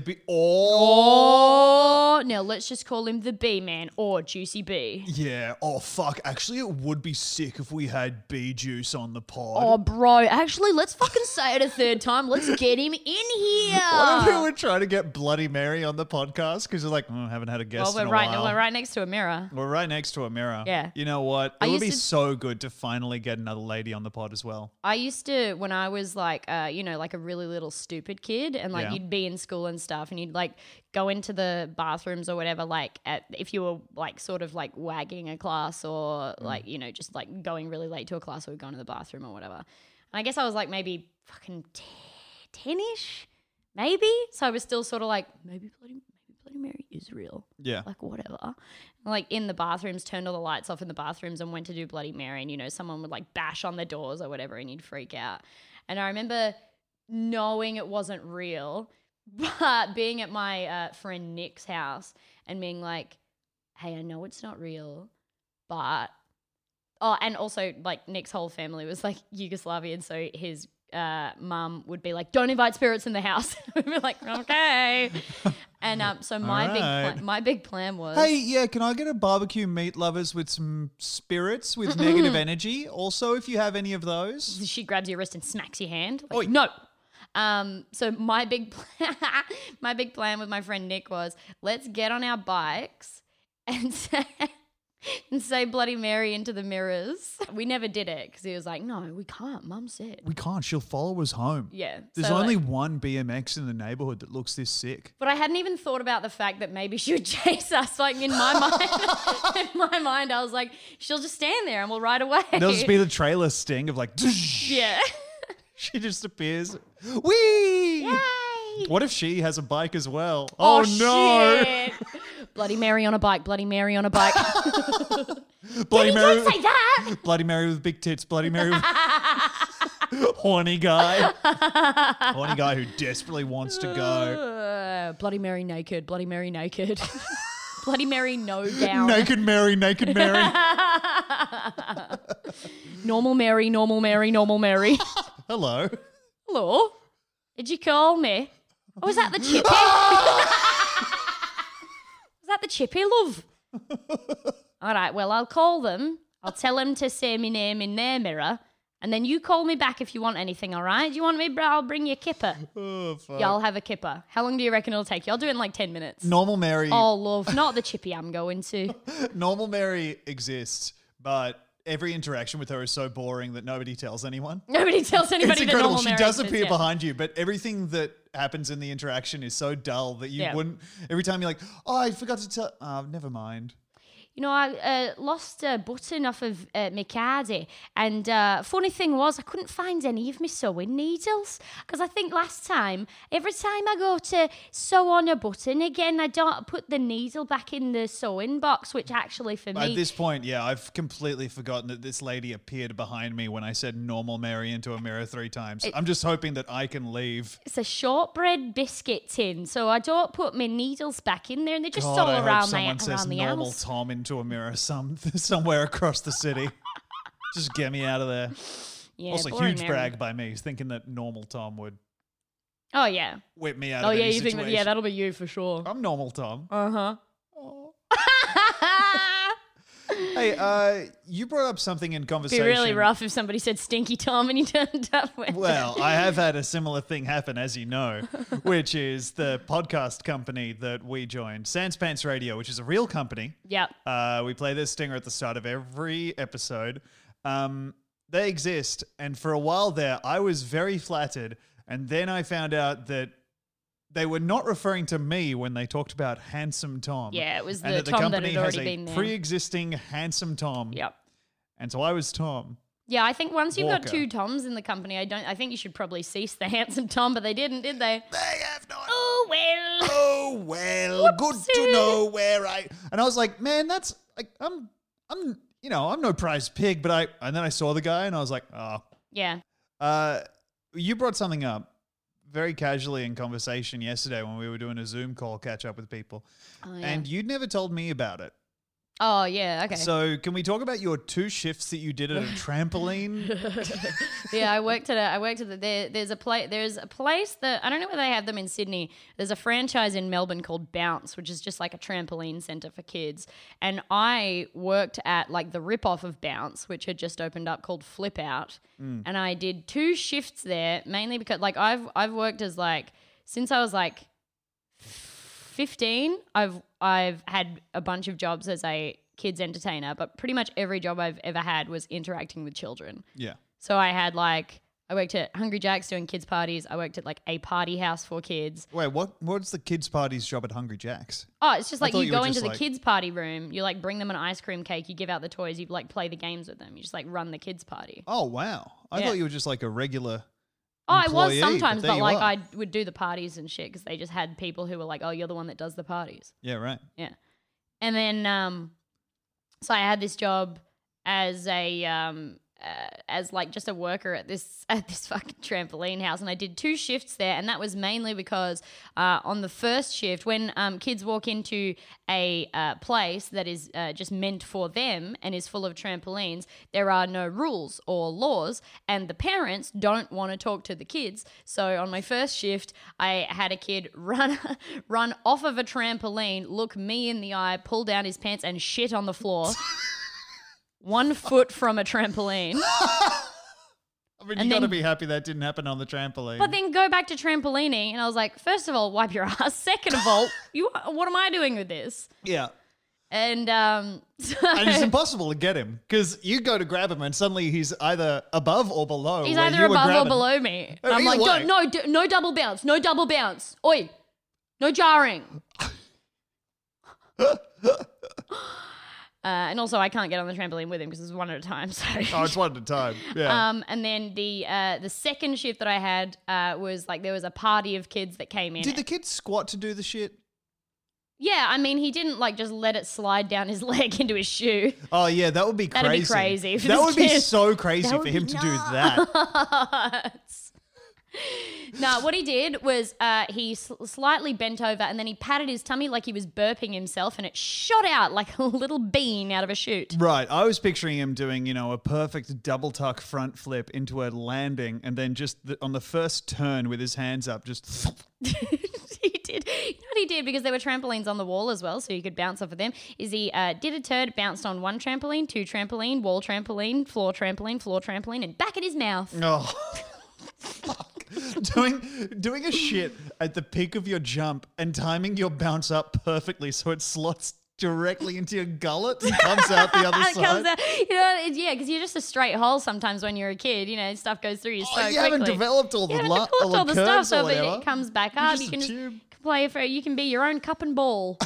Oh, now let's just call him the Bee Man or Juicy Bee. Yeah. Oh fuck. Actually, it would be sick if we had Bee Juice on the pod. Oh, bro, actually, let's fucking say it a third time. Let's get him in here. What if we were trying to get Bloody Mary on the podcast? Because you're like, I haven't had a guest Well, in we're a while. we're right next to a mirror. We're right next to a mirror. Yeah. You know what? I It would used be to- so good to finally get another lady on the pod as well. I used to, when I was like, like a really little stupid kid, and like Yeah. you'd be in school and stuff, and you'd like go into the bathrooms or whatever, like if you were like sort of like wagging a class or like, just like going really late to a class or going to the bathroom or whatever. And I guess I was like maybe fucking 10-ish, maybe. So I was still sort of like, maybe Bloody Mary is real. Yeah. Like whatever. Like in the bathrooms, turned all the lights off in the bathrooms and went to do Bloody Mary, and someone would like bash on the doors or whatever and you'd freak out. And I remember knowing it wasn't real, but being at my friend Nick's house and being like, hey, I know it's not real, but and also like Nick's whole family was like Yugoslavian, so his mum would be like, don't invite spirits in the house. We'd be like, okay. And so my big plan was, Hey, yeah, can I get a barbecue meat lovers with some spirits with negative energy? Also, if you have any of those. she grabs your wrist and smacks your hand. Like, Oi. no. So my big plan with my friend Nick was, let's get on our bikes and say Bloody Mary into the mirrors. We never did it because he was like, no, we can't. Mum said. We can't. She'll follow us home. Yeah. There's so, only like, one BMX in the neighborhood that looks this sick. but I hadn't even thought about the fact that maybe she would chase us. Like in my mind, I was like, she'll just stand there and we'll ride away. There'll just be the trailer sting of like, yeah. she just appears. Whee! Yay! What if she has a bike as well? Oh, no. Shit. Bloody Mary on a bike. Bloody Mary on a bike. Bloody Mary. Don't say that. Bloody Mary with big tits. Bloody Mary with horny guy. Horny guy who desperately wants to go. Bloody Mary naked. Bloody Mary naked. Bloody Mary no gown. Naked Mary, naked Mary. Normal Mary, normal Mary, normal Mary. Hello. Hello? Did you call me? Oh, was that the chippy? Was that the chippy, love? All right, well, I'll call them. I'll tell them to say my name in their mirror. And then you call me back if you want anything, all right? Do you want me? I'll bring you a kipper. Oh, fuck. Y'all have a kipper. How long do you reckon it'll take you? I'll do it in like 10 minutes. Normal Mary. Oh, love. Not the chippy I'm going to. Normal Mary exists, but every interaction with her is so boring that nobody tells anyone. Nobody tells anybody It's that incredible. Normal She Mary does exists, appear yeah. behind you, but everything that happens in the interaction is so dull that you Yeah. wouldn't. Every time you're like, oh, I forgot to tell. Oh, never mind. You know, I lost a button off of my cardi, and funny thing was I couldn't find any of my sewing needles because I think last time, every time I go to sew on a button again, I don't put the needle back in the sewing box, which actually for me... At this point, yeah, I've completely forgotten that this lady appeared behind me when I said Normal Mary into a mirror 3 times. I'm just hoping that I can leave. It's a shortbread biscuit tin, so I don't put my needles back in there, and they're just God, all I hope around someone says the Normal house. Tom into a mirror somewhere across the city. Just get me out of there. Yeah, Also, boring huge Mary. brag by me, thinking that Normal Tom would Oh yeah. whip me out Oh of yeah, any you think situation. that? Yeah, that'll be you for sure. I'm Normal Tom. Uh huh. Hey, you brought up something in Be conversation. really rough if somebody said Stinky Tom and you turned up with. Well, I have had a similar thing happen, as you know, which is the podcast company that we joined, Sans Pants Radio, which is a real company. Yep. We play this stinger at the start of every episode. They exist, and for a while there, I was very flattered, and then I found out that they were not referring to me when they talked about Handsome Tom. Yeah, it was and the that the Tom that company had has already a been there. pre-existing Handsome Tom. Yep. And so I was Tom. Yeah, I think once you've got Walker. 2 Toms in the company, I think you should probably cease the Handsome Tom, but they didn't, did they? They have not. Oh well. Oh well, good to Whoopsie. know where I. And I was like, man, that's like I'm no prize pig, but and then I saw the guy and I was like, oh. Yeah. You brought something up very casually in conversation yesterday when we were doing a Zoom call, catch up with people, Oh, yeah. and you'd never told me about it. Oh yeah. Okay. So can we talk about your 2 shifts that you did at a trampoline? Yeah, I worked at there's a place that I don't know where they have them in Sydney. There's a franchise in Melbourne called Bounce, which is just like a trampoline center for kids. And I worked at like the rip-off of Bounce, which had just opened up, called Flip Out. And I did 2 shifts there, mainly because like I've worked as like since I was like 15, I've had a bunch of jobs as a kids entertainer, but pretty much every job I've ever had was interacting with children. Yeah. So I worked at Hungry Jack's doing kids parties. I worked at like a party house for kids. Wait, what's the kids' party's job at Hungry Jack's? Oh, it's just like thought you you go were into just the like- kids party room, you like bring them an ice cream cake, you give out the toys, you like play the games with them. You just like run the kids party. Oh wow, I Yeah. thought you were just like a regular. Oh, I was employee, sometimes, there but you like are. I would do the parties and shit because they just had people who were like, "Oh, you're the one that does the parties." Yeah, right. Yeah, and then so I had this job as as like just a worker at this fucking trampoline house, and I did 2 shifts there, and that was mainly because on the first shift, when kids walk into a place that is just meant for them and is full of trampolines, there are no rules or laws, and the parents don't want to talk to the kids. So on my first shift, I had a kid run off of a trampoline, look me in the eye, pull down his pants, and shit on the floor. 1 foot from a trampoline. I mean, And you got to then- be happy that didn't happen on the trampoline. But then go back to trampolining, and I was like, first of all, wipe your ass. Second of all, what am I doing with this? yeah. And And it's impossible to get him because you go to grab him and suddenly he's either above or below. he's where either you were above or grabbing. below me. Oh, And I'm either like, way. no double bounce, no double bounce. Oi, no jarring. And also, I can't get on the trampoline with him because it's one at a time. So. Oh, it's one at a time. Yeah. And then the second shift that I had was like there was a party of kids that came in. Did the kids squat to do the shit? Yeah, I mean, he didn't like just let it slide down his leg into his shoe. Oh yeah, that would be crazy. That'd be crazy for That this would be kid. so crazy That for would him be to do that. No, what he did was he slightly bent over and then he patted his tummy like he was burping himself and it shot out like a little bean out of a chute. Right. I was picturing him doing, a perfect double tuck front flip into a landing and then just on the first turn with his hands up, just... He did. You know what he did? Because there were trampolines on the wall as well, so you could bounce off of them. Is he did a turd, bounced on one trampoline, two trampoline, wall trampoline, floor trampoline, and back in his mouth. Oh, fuck. Doing a shit at the peak of your jump and timing your bounce up perfectly so it slots directly into your gullet and comes out the other It side. comes out, yeah, because you're just a straight hole sometimes when you're a kid. Stuff goes through you so quickly. You haven't developed all the You haven't developed all the curves stuff, or so whatever. it comes back You're up. just You a can just tube. play for. You can be your own cup and ball.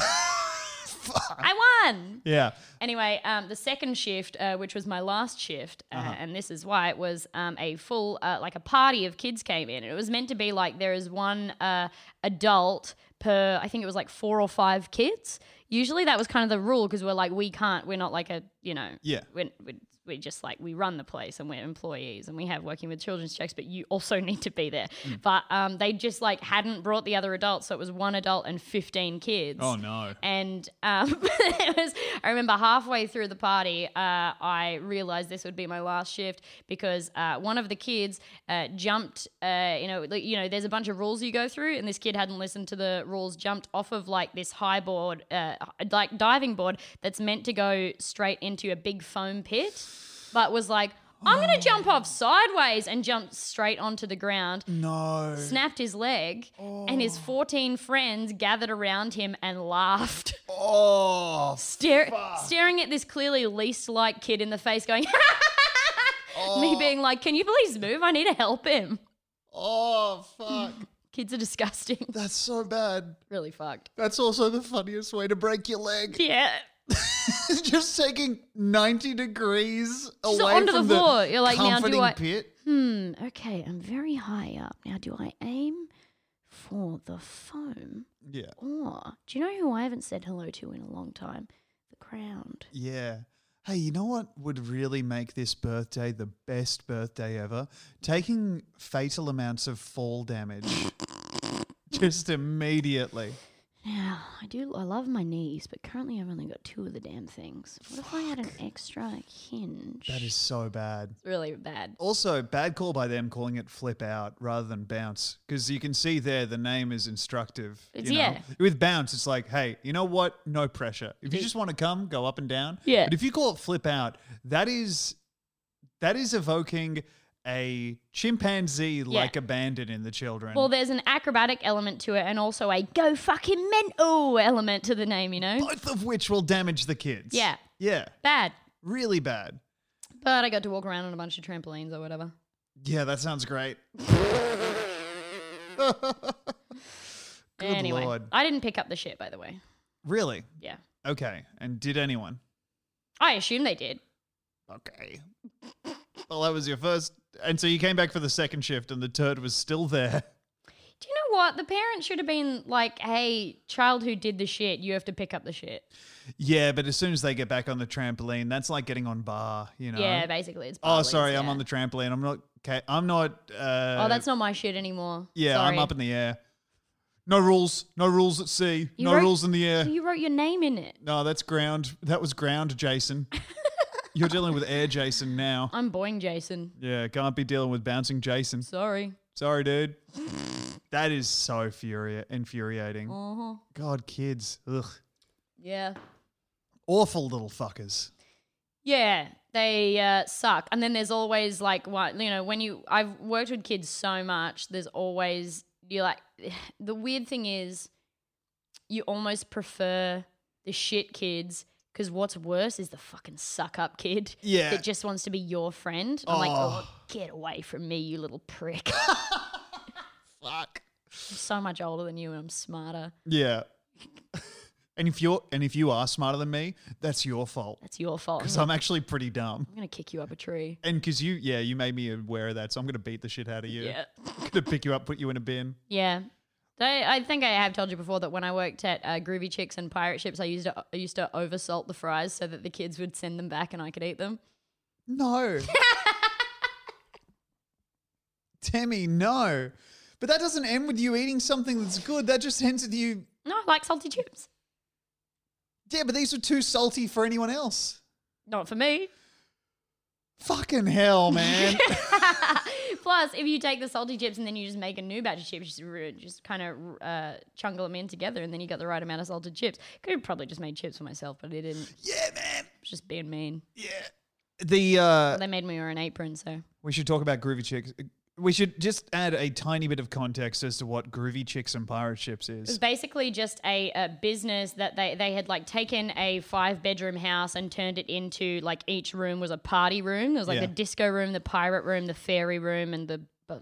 I won. Yeah. Anyway, the second shift, which was my last shift, and this is why it was a full, like a party of kids came in. And it was meant to be like there is one adult per, I think it was like 4 or 5 kids. Usually that was kind of the rule because we're like, we're not like a, Yeah. we just like, we run the place and we're employees and we have working with children's checks, but you also need to be there. But they just like hadn't brought the other adults. So it was 1 adult and 15 kids. Oh, no. And I remember halfway through the party, I realized this would be my last shift because one of the kids jumped, there's a bunch of rules you go through and this kid hadn't listened to the rules, jumped off of like this high board, like diving board that's meant to go straight into a big foam pit, but was like, I'm going to jump off sideways and jumped straight onto the ground. No. Snapped his leg, and his 14 friends gathered around him and laughed, Oh. staring at this clearly least-liked kid in the face going, me being like, can you please move? I need to help him. Oh, fuck. Kids are disgusting. That's so bad. Really fucked. That's also the funniest way to break your leg. Yeah. Just taking 90 degrees away So onto from the floor. You're like, now do comforting I... pit. Okay, I'm very high up. Now, do I aim for the foam? Yeah. Or, do you know who I haven't said hello to in a long time? The crowd. Yeah. Hey, you know what would really make this birthday the best birthday ever? Taking fatal amounts of fall damage. Just immediately. Now, I love my knees, but currently I've only got 2 of the damn things. What if I had an extra hinge? That is so bad. It's really bad. Also, bad call by them calling it flip out rather than bounce. Because you can see there the name is instructive. It's- you know? yeah. With bounce, it's like, hey, you know what? No pressure. If you just want to come, go up and down. Yeah. But if you call it flip out, that is evoking a chimpanzee-like abandon in the children. Well, there's an acrobatic element to it and also a go fucking mental element to the name, both of which will damage the kids. Yeah. Yeah. Bad. Really bad. But I got to walk around on a bunch of trampolines or whatever. Yeah, that sounds great. Good Anyway, Lord. I didn't pick up the shit, by the way. Really? Yeah. Okay. And did anyone? I assume they did. Okay. Well, that was your first. And so you came back for the second shift and the turd was still there. Do you know what? The parents should have been like, hey, child who did the shit, you have to pick up the shit. Yeah, but as soon as they get back on the trampoline, that's like getting on bar, you know? Yeah, basically. It's Oh, Bartley's, sorry, I'm yeah. on the trampoline. I'm not. Okay, I'm not. Oh, that's not my shit anymore. Yeah, Sorry. I'm up in the air. No rules. No rules at sea. You no wrote- rules in the air. You wrote your name in it. No, that's ground. That was ground, Jason. You're dealing with air, Jason, now. I'm Boing Jason. Yeah, can't be dealing with bouncing, Jason. Sorry. Sorry, dude. That is so infuriating. Uh-huh. God, kids. Ugh. Yeah. Awful little fuckers. Yeah, they suck. And then there's always like what I've worked with kids so much. There's always the weird thing is you almost prefer the shit kids because what's worse is the fucking suck up kid Yeah. that just wants to be your friend. I'm like, oh, get away from me, you little prick. Fuck. I'm so much older than you and I'm smarter. Yeah. And if you are smarter than me, that's your fault. That's your fault. Because I'm actually pretty dumb. I'm gonna kick you up a tree. And because you made me aware of that, so I'm going to beat the shit out of you. Yeah. I'm going to pick you up, put you in a bin. Yeah. I think I have told you before that when I worked at Groovy Chicks and Pirate Ships, I used to oversalt the fries so that the kids would send them back and I could eat them. No. Temmie, no. But that doesn't end with you eating something that's good. That just ends with you. No, I like salty chips. Yeah, but these are too salty for anyone else. Not for me. Fucking hell, man. Plus, if you take the salty chips and then you just make a new batch of chips, just kind of chungle them in together, and then you got the right amount of salted chips. Could have probably just made chips for myself, but I didn't. Yeah, man. It's just being mean. Yeah. They made me wear an apron, so. We should talk about Groovy Chicks. We should just add a tiny bit of context as to what Groovy Chicks and Pirate Ships It was is. basically just a business that they had like taken a 5-bedroom house and turned it into like each room was a party room. There was like Yeah. the disco room, the pirate room, the fairy room, and the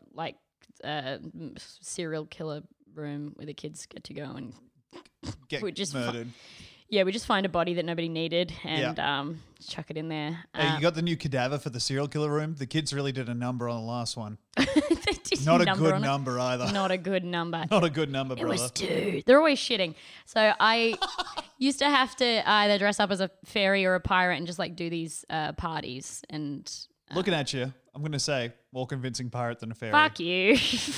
serial killer room where the kids get to go and Get we just murdered. we just find a body that nobody needed and chuck it in there. Hey, you got the new cadaver for the serial killer room? The kids really did a number on the last one. They did Not a number good on it. number either. Not a good number. Not a good number, It brother. was 2. They're always shitting. So I used to have to either dress up as a fairy or a pirate and just like do these parties and Looking at you, I'm going to say, more convincing pirate than a fairy. fuck you.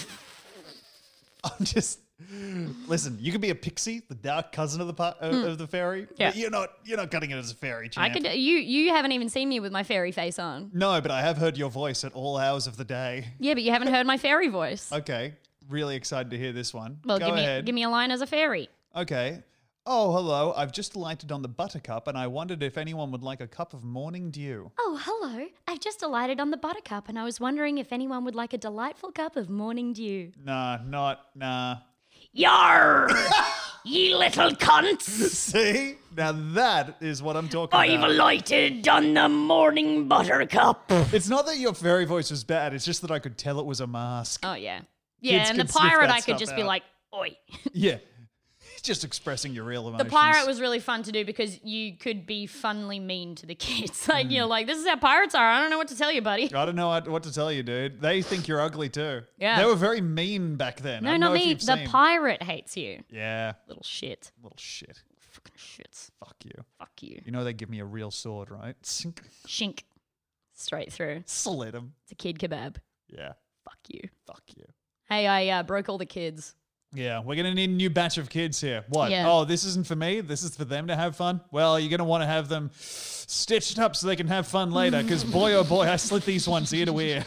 I'm just... Listen, you could be a pixie, the dark cousin of the fairy. Yeah. But you're not cutting it as a fairy, I champ. could you haven't even seen me with my fairy face on. No, but I have heard your voice at all hours of the day. Yeah, but you haven't heard my fairy voice. Okay, really excited to hear this one. Well, Go ahead. give me a line as a fairy. Okay. Oh, hello. I've just alighted on the Buttercup and I wondered if anyone would like a cup of morning dew. Oh, hello. I've just alighted on the Buttercup and I was wondering if anyone would like a delightful cup of morning dew. Nah. Yar! Ye little cunts! See? Now that is what I'm talking about. alighted on the morning Buttercup. It's not that your fairy voice was bad, it's just that I could tell it was a mask. Oh, yeah. Yeah, Kids and the can sniff pirate that I could stuff just be out. like, oi. Yeah. Just expressing your real The emotions. pirate was really fun to do because you could be funnily mean to the kids. Like, you're like, this is how pirates are. I don't know what to tell you, buddy. I don't know what to tell you, dude. They think you're ugly too. Yeah. They were very mean back then. I No, don't not know if me. you've The seen. pirate hates you. Yeah. Little shit. Little shit. Fucking shits. Fuck you. Fuck you. You know they give me a real sword, right? Sink. Shink. Straight through. Slit 'em. It's a kid kebab. Yeah. Fuck you. Fuck you. Hey, I broke all the kids. Yeah, we're going to need a new batch of kids here. What? Yeah. Oh, this isn't for me? This is for them to have fun? Well, you're going to want to have them stitched up so they can have fun later because boy, oh boy, I slit these ones ear to ear.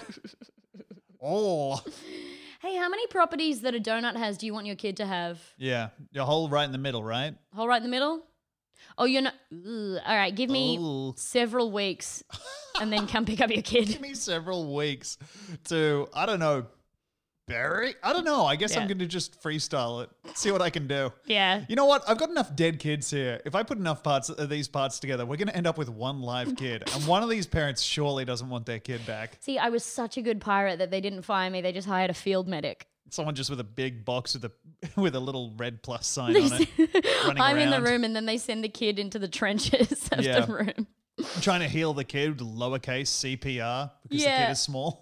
Oh. Hey, how many properties that a donut has do you want your kid to have? Yeah, your hole right in the middle, right? Hole right in the middle? Oh, you're not. Ugh. All right, give me Ooh. several weeks and then come pick up your kid. Give me several weeks to, I don't know, bury? I don't know. I guess Yeah. I'm going to just freestyle it. See what I can do. Yeah. You know what? I've got enough dead kids here. If I put enough parts of these parts together, we're going to end up with one live kid. And one of these parents surely doesn't want their kid back. See, I was such a good pirate that they didn't fire me. They just hired a field medic. Someone just with a big box with a little red plus sign on it. Running I'm in the around. room and then they send the kid into the trenches of Yeah. the room. I'm trying to heal the kid with lowercase CPR because the Yeah. kid is small.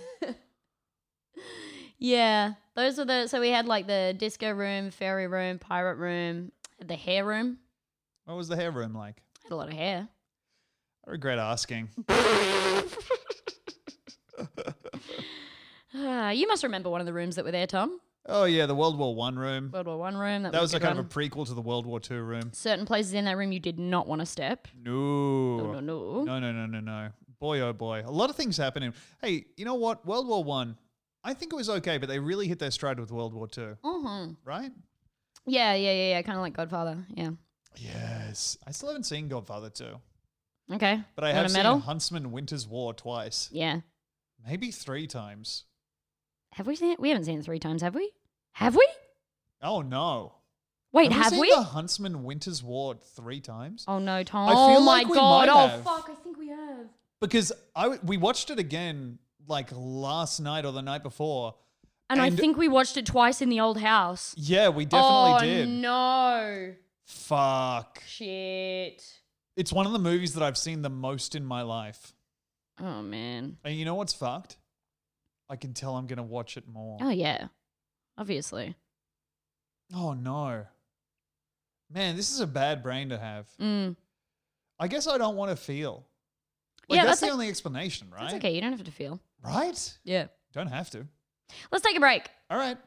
Yeah. Those were so we had like the disco room, fairy room, pirate room, the hair room. What was the hair room like? Had a lot of hair. I regret asking. You must remember one of the rooms that were there, Tom. Oh, yeah, the World War I room. World War One room. That was a a kind of a prequel to the World War II room. certain places in that room you did not want to step. No. No. No. Boy, oh boy. A lot of things happening. Hey, you know what? World War One, I think it was okay, but they really hit their stride with World War Two. Mm-hmm. Right? Yeah. Kind of like Godfather. Yeah. Yes. I still haven't seen Godfather 2. Okay. But I You have want a seen medal? Huntsman Winter's War twice. Yeah. Maybe 3 times. Have we seen it? We haven't seen it 3 times, have we? Have we? Oh, no. Wait, have have we we? seen the Huntsman Winter's War 3 times? Oh no, Tom. I feel Oh my like we god. might Oh have. fuck, I think we have. Because we watched it again like last night or the night before. And I And- think we watched it twice in the old house. Yeah, we definitely oh, did. No. Fuck. Shit. It's one of the movies that I've seen the most in my life. Oh man. And you know what's fucked? I can tell I'm going to watch it more. Oh yeah. Obviously. Oh, no. Man, this is a bad brain to have. I guess I don't want to feel. Like, Yeah, that's the that's only explanation, right? That's okay. You don't have to feel. Right? Yeah. Don't have to. Let's take a break. All right.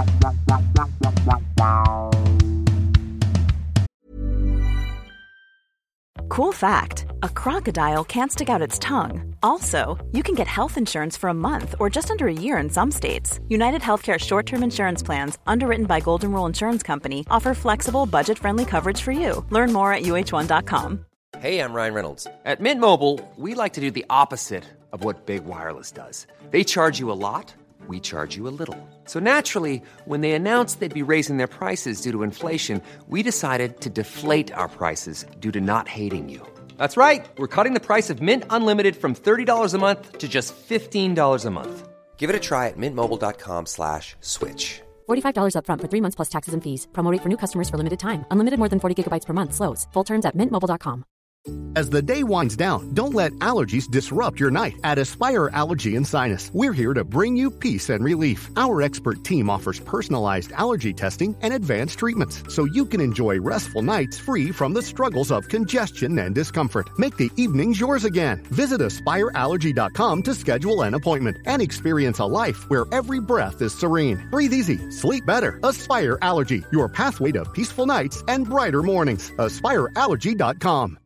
Cool fact, a crocodile can't stick out its tongue. Also, you can get health insurance for a month or just under a year in some states. United Healthcare short-term insurance plans, underwritten by Golden Rule Insurance Company, offer flexible, budget-friendly coverage for you. Learn more at uh1.com. Hey, I'm Ryan Reynolds. At Mint Mobile, we like to do the opposite of what Big Wireless does. They charge you a lot, we charge you a little. So naturally, when they announced they'd be raising their prices due to inflation, we decided to deflate our prices due to not hating you. That's right. We're cutting the price of Mint Unlimited from $30 a month to just $15 a month. Give it a try at mintmobile.com/switch. $45 up front for 3 months plus taxes and fees. Promo rate for new customers for limited time. Unlimited more than 40 gigabytes per month. Slows full terms at mintmobile.com. As the day winds down, don't let allergies disrupt your night. At Aspire Allergy and Sinus, we're here to bring you peace and relief. Our expert team offers personalized allergy testing and advanced treatments, so you can enjoy restful nights free from the struggles of congestion and discomfort. Make the evenings yours again. Visit AspireAllergy.com to schedule an appointment and experience a life where every breath is serene. Breathe easy, sleep better. Aspire Allergy, your pathway to peaceful nights and brighter mornings. AspireAllergy.com.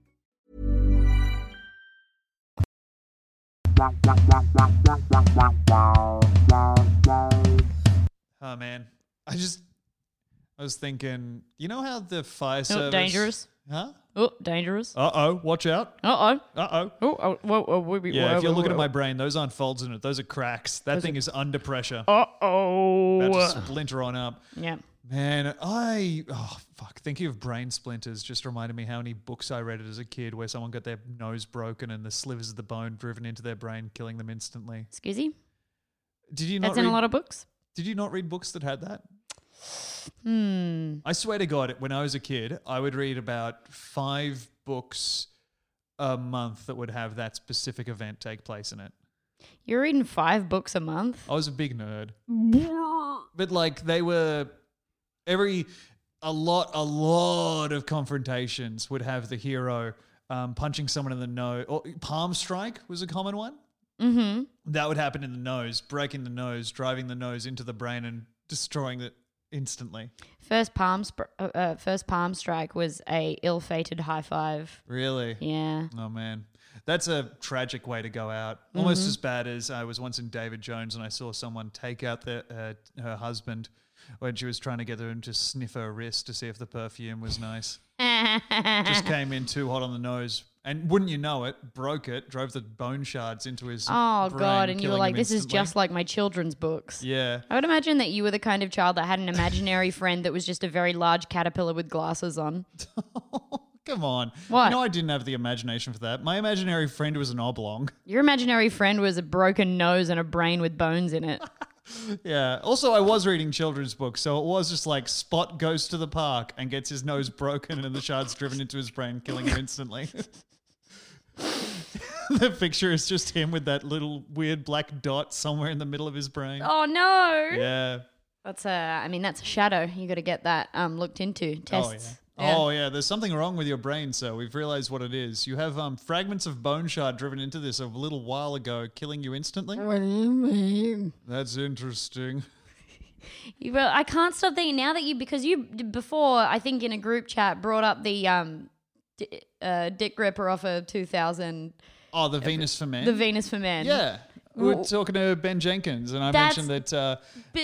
Oh, man. I was thinking, you know how the fire service... dangerous. Huh? Oh, dangerous. Uh-oh, watch out. Uh-oh. Uh-oh. Whoa. Yeah, if you're looking at my brain, those aren't folds in it. Those are cracks. That thing is under pressure. Uh-oh. About to splinter on up. Yeah. Man, thinking of brain splinters just reminded me how many books I read as a kid where someone got their nose broken and the slivers of the bone driven into their brain, killing them instantly. Excuse Did you not That's in a lot of books. Did you not read books that had that? I swear to God, when I was a kid, I would read about 5 books a month that would have that specific event take place in it. You're reading 5 books a month? I was a big nerd. But like they were a lot of confrontations would have the hero punching someone in the nose. Or palm strike was a common one. Mm-hmm. That would happen in the nose, breaking the nose, driving the nose into the brain and destroying it instantly. First palm strike was a ill-fated high five. Really? Yeah. Oh, man. That's a tragic way to go out. Almost as bad as I was once in David Jones and I saw someone take out her husband when she was trying to get him to sniff her wrist to see if the perfume was nice. Just came in too hot on the nose. And wouldn't you know it, broke it, drove the bone shards into his Oh, brain, God. And you were killing like, him this is instantly. just like my children's books. Yeah. I would imagine that you were the kind of child that had an imaginary friend that was just a very large caterpillar with glasses on. Come on. What? You know I didn't have the imagination for that. My imaginary friend was an oblong. Your imaginary friend was a broken nose and a brain with bones in it. Yeah. Also, I was reading children's books, so it was just like Spot goes to the park and gets his nose broken and the shards driven into his brain, killing him instantly. The picture is just him with that little weird black dot somewhere in the middle of his brain. Oh, no. Yeah. That's a shadow. You got to get that looked into. Tests. Oh, yeah. There's something wrong with your brain, sir. We've realized what it is. You have fragments of bone shard driven into this a little while ago, killing you instantly. What do you mean? That's interesting. I can't stop thinking now that because you before, I think in a group chat, brought up the Dick Gripper off of 2000. Oh, the Venus for Men? The Venus for Men. Yeah. We were talking to Ben Jenkins, and I mentioned that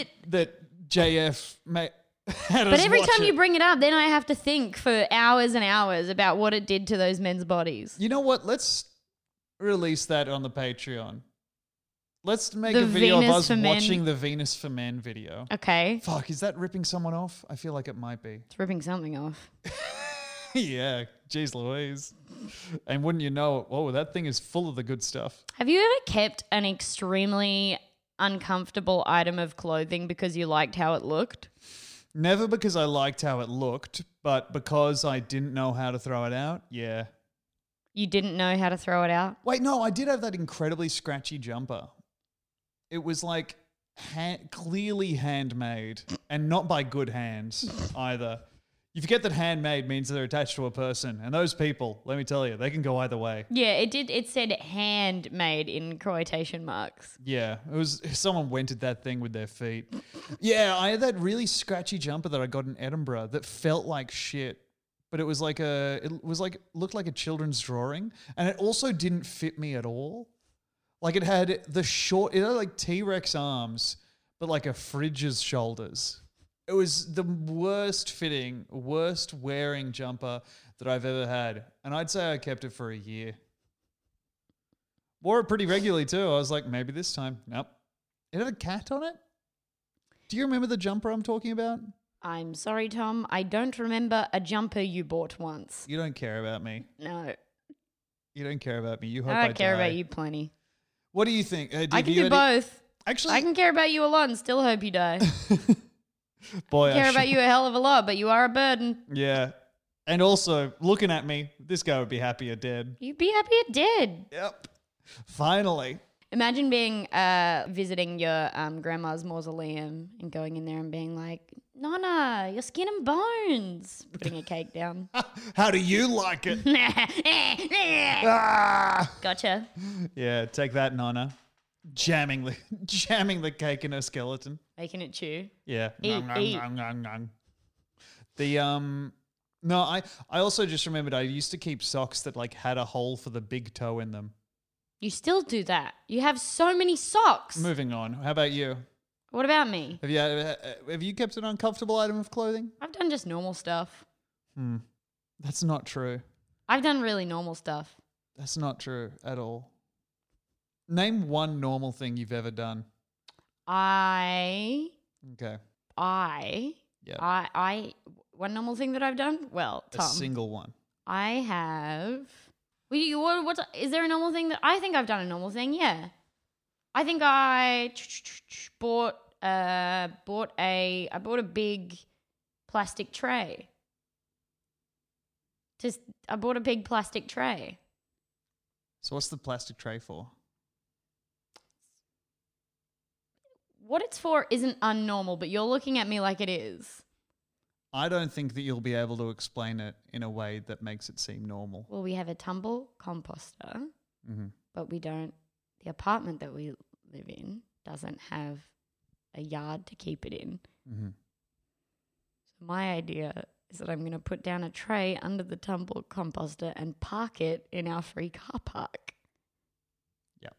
JF had us But every watch time it. you bring it up, then I have to think for hours and hours about what it did to those men's bodies. You know what? Let's release that on the Patreon. Let's make The a video Venus of us for Men. watching the Venus for Men video. Okay. Fuck, is that ripping someone off? I feel like it might be. It's ripping something off. Yeah, jeez Louise. And wouldn't you know, that thing is full of the good stuff. Have you ever kept an extremely uncomfortable item of clothing because you liked how it looked? Never because I liked how it looked, but because I didn't know how to throw it out, yeah. You didn't know how to throw it out? Wait, no, I did have that incredibly scratchy jumper. It was like clearly handmade, and not by good hands either. You forget that handmade means they're attached to a person, and those people, let me tell you, they can go either way. Yeah, it did. It said handmade in quotation marks. Yeah, it was someone wented that thing with their feet. Yeah, I had that really scratchy jumper that I got in Edinburgh that felt like shit, but it looked like a children's drawing, and it also didn't fit me at all. Like it had it had like T-Rex arms, but like a fridge's shoulders. It was the worst fitting, worst wearing jumper that I've ever had. And I'd say I kept it for a year. Wore it pretty regularly too. I was like, maybe this time. Nope. It had a cat on it? Do you remember the jumper I'm talking about? I'm sorry, Tom. I don't remember a jumper you bought once. You don't care about me. No. You don't care about me. You hope I I care die. about you plenty. What do you think? I can do both. Actually, I can care about you a lot and still hope you die. boy, I care about you a hell of a lot, but you are a burden. Yeah. And also, looking at me, this guy would be happier dead. You'd be happier dead. Yep. Finally. Imagine being visiting your grandma's mausoleum and going in there and being like, Nonna, your skin and bones. Putting a cake down. How do you like it? Ah! Gotcha. Yeah, take that, Nonna. Jamming the cake in her skeleton. Making it chew. Yeah. Eat, eat. No, I also just remembered I used to keep socks that like had a hole for the big toe in them. You still do that. You have so many socks. Moving on. How about you? What about me? Have you kept an uncomfortable item of clothing? I've done just normal stuff. That's not true. I've done really normal stuff. That's not true at all. Name one normal thing you've ever done. Okay. Yeah. One normal thing that I've done? Well, Tom. A single one. I have. What is there a normal thing that I think I've done a normal thing? Yeah. I think I bought a big plastic tray. I bought a big plastic tray. So what's the plastic tray for? What it's for isn't unnormal, but you're looking at me like it is. I don't think that you'll be able to explain it in a way that makes it seem normal. Well, we have a tumble composter, but we don't. The apartment that we live in doesn't have a yard to keep it in. Mm-hmm. So my idea is that I'm going to put down a tray under the tumble composter and park it in our free car park. Yep.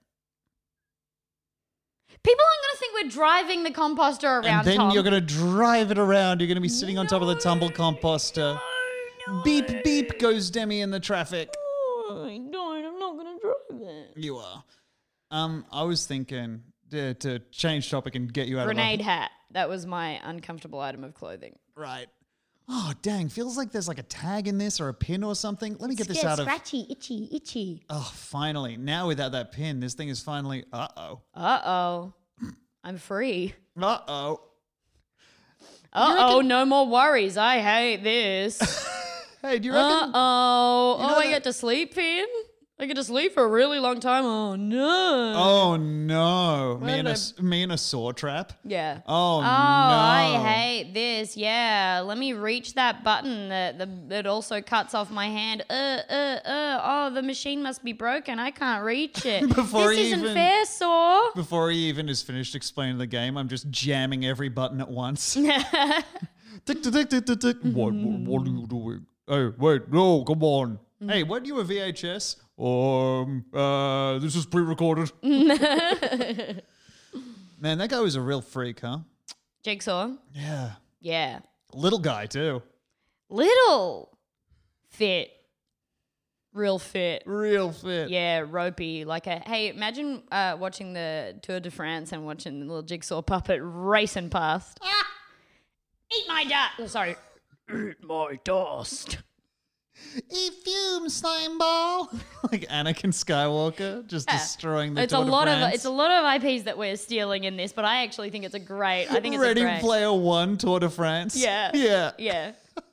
People aren't going to think we're driving the composter around, And then Tom. you're going to drive it around. You're going to be sitting on top of the tumble composter. No. Beep, beep goes Demi in the traffic. Oh, I'm not going to drive it. You are. I was thinking to change topic and get you out Grenade of hat. That was my uncomfortable item of clothing. Right. Oh, dang. Feels like there's like a tag in this or a pin or something. Let me get this out of... Scratchy, itchy. Oh, finally. Now without that pin, this thing is finally... Uh-oh. Uh-oh. I'm free. Uh-oh. Uh-oh, no more worries. I hate this. Hey, do you reckon... Uh-oh. You know I that- get to sleep in? I get to sleep for a really long time. Oh, no. Oh, no. Me Well, in a saw trap? Yeah. Oh, no. I hate this. Yeah. Let me reach that button that also cuts off my hand. Oh, the machine must be broken. I can't reach it. Before this he isn't even- fair, Saw. Before he even is finished explaining the game, I'm just jamming every button at once. Tick, tick, tick, tick, tick, tick. What are you doing? Hey, wait, no, come on. Hey, weren't you a VHS? This is pre-recorded. Man, that guy was a real freak, huh? Jigsaw. Yeah. Yeah. Little guy, too. Little. Fit. Real fit. Real fit. Yeah, ropey. Hey, imagine watching the Tour de France and watching the little Jigsaw puppet racing past. Eat my dust. Oh, sorry. Eat my dust. Eat fumes, slime ball. Like Anakin Skywalker, just destroying the Tour de France. It's a lot of IPs that we're stealing in this, but I actually think it's a great. I think it's Ready a great. Player One Tour de France. Yeah. Yeah. Yeah.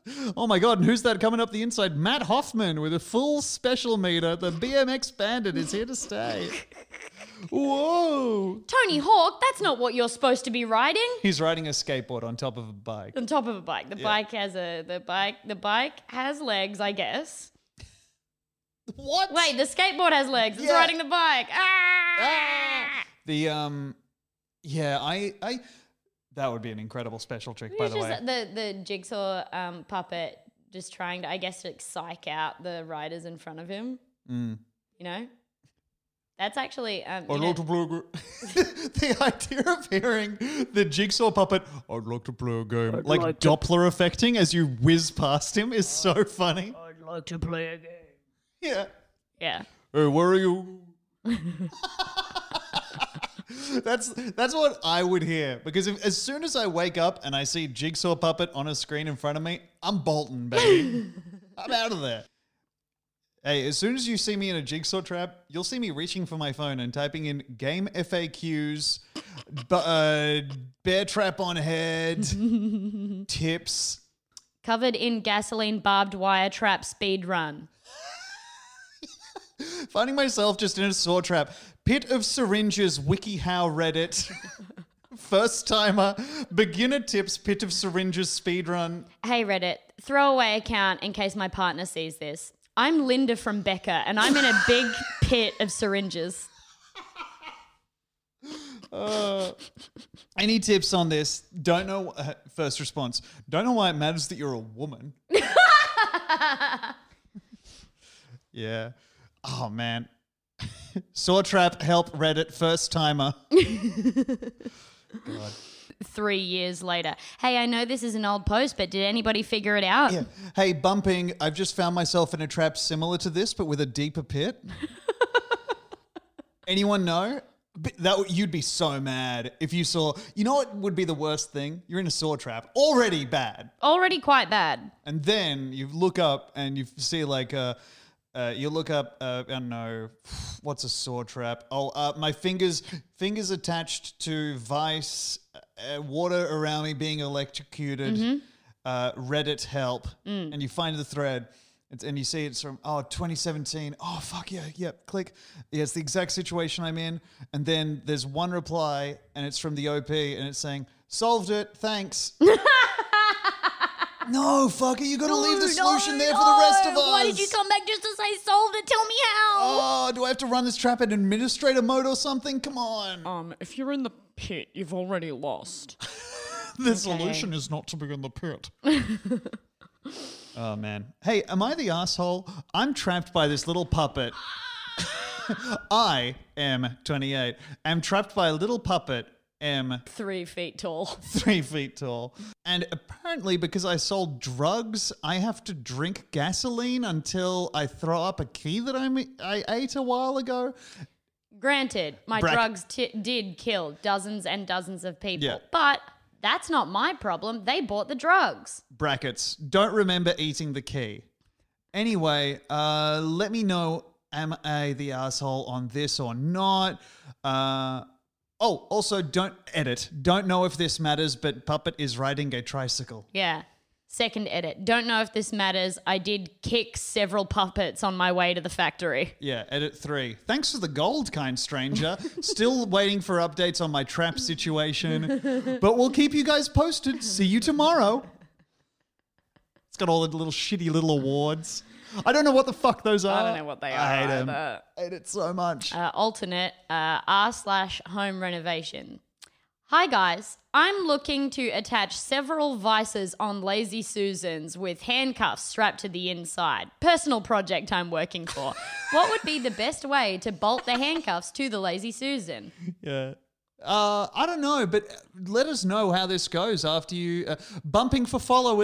Oh my God, and who's that coming up the inside? Matt Hoffman with a full special meter. The BMX Bandit is here to stay. Whoa. Tony Hawk, that's not what you're supposed to be riding. He's riding a skateboard on top of a bike. On top of a bike. The bike has legs, I guess. What? Wait, the skateboard has legs. It's riding the bike. That would be an incredible special trick, by the way. The jigsaw puppet just trying to, I guess, to psych out the riders in front of him. You know? That's actually... the idea of hearing the jigsaw puppet, I'd like to play a game, like Doppler affecting as you whiz past him is so funny. I'd like to play a game. Yeah. Yeah. Hey, where are you? That's what I would hear, because as soon as I wake up and I see Jigsaw Puppet on a screen in front of me, I'm bolting, baby. I'm out of there. Hey, as soon as you see me in a jigsaw trap, you'll see me reaching for my phone and typing in game FAQs, bear trap on head, tips. Covered in gasoline barbed wire trap speed run. Finding myself just in a saw trap. Pit of syringes, WikiHow Reddit. First timer, beginner tips, pit of syringes speedrun. Hey Reddit, throwaway account in case my partner sees this. I'm Linda from Becca and I'm in a big pit of syringes. Any tips on this? Don't know. First response. Don't know why it matters that you're a woman. Yeah. Oh, man. Saw trap, help Reddit, first timer. God. 3 years later. Hey, I know this is an old post, but did anybody figure it out? Yeah. Hey, bumping, I've just found myself in a trap similar to this, but with a deeper pit. Anyone know? You'd be so mad if you saw... You know what would be the worst thing? You're in a saw trap. Already bad. Already quite bad. And then you look up and you see like... you look up, I don't know, what's a saw trap? My fingers attached to vice, water around me being electrocuted, Reddit help, and you find the thread, and you see it's from, 2017. Oh, fuck yeah, yep, click. Yeah, it's the exact situation I'm in. And then there's one reply, and it's from the OP, and it's saying, solved it, thanks. No, fucker, you got to leave the solution there for the rest of us. Why did you come back just to say solved it? Tell me how. Oh, do I have to run this trap in administrator mode or something? Come on. If you're in the pit, you've already lost. The solution is not to be in the pit. Oh, man. Hey, am I the asshole? I'm trapped by this little puppet. I am 28. I'm trapped by a little puppet. 3 feet tall. 3 feet tall. And apparently because I sold drugs, I have to drink gasoline until I throw up a key that I ate a while ago. Granted, my drugs did kill dozens and dozens of people. Yeah. But that's not my problem. They bought the drugs. Brackets. Don't remember eating the key. Anyway, let me know, am I the asshole on this or not? Also, don't edit. Don't know if this matters, but Puppet is riding a tricycle. Yeah. Second edit. Don't know if this matters. I did kick several puppets on my way to the factory. Yeah, edit 3. Thanks for the gold, kind stranger. Still waiting for updates on my trap situation, but we'll keep you guys posted. See you tomorrow. It's got all the little shitty little awards. I don't know what the fuck those are. I don't know what they are. I hate them. I hate it so much. Alternate r/home renovation. Hi guys, I'm looking to attach several vices on Lazy Susans with handcuffs strapped to the inside. Personal project I'm working for. What would be the best way to bolt the handcuffs to the Lazy Susan? Yeah. I don't know, but let us know how this goes after you... bumping for followage. !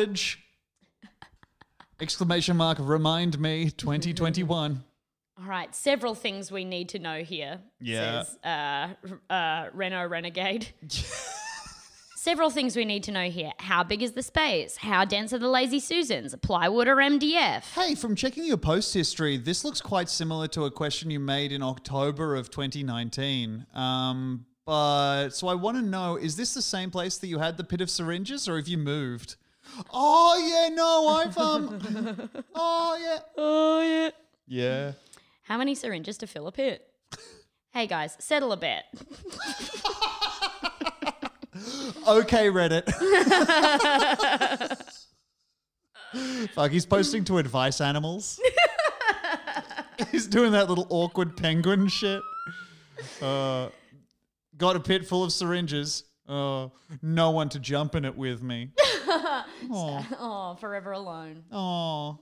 Remind me 2021. All right, several things we need to know here, says Renault Renegade. Several things we need to know here. How big is the space? How dense are the Lazy Susans? Plywood or MDF? Hey, from checking your post history, this looks quite similar to a question you made in October of 2019. So I want to know, is this the same place that you had the pit of syringes, or have you moved? Oh, yeah, no, I've, oh, yeah. Oh, yeah. Yeah. How many syringes to fill a pit? Hey, guys, settle a bet. Okay, Reddit. Fuck, he's posting to advice animals. He's doing that little awkward penguin shit. Got a pit full of syringes. No one to jump in it with me. Oh, forever alone. Oh.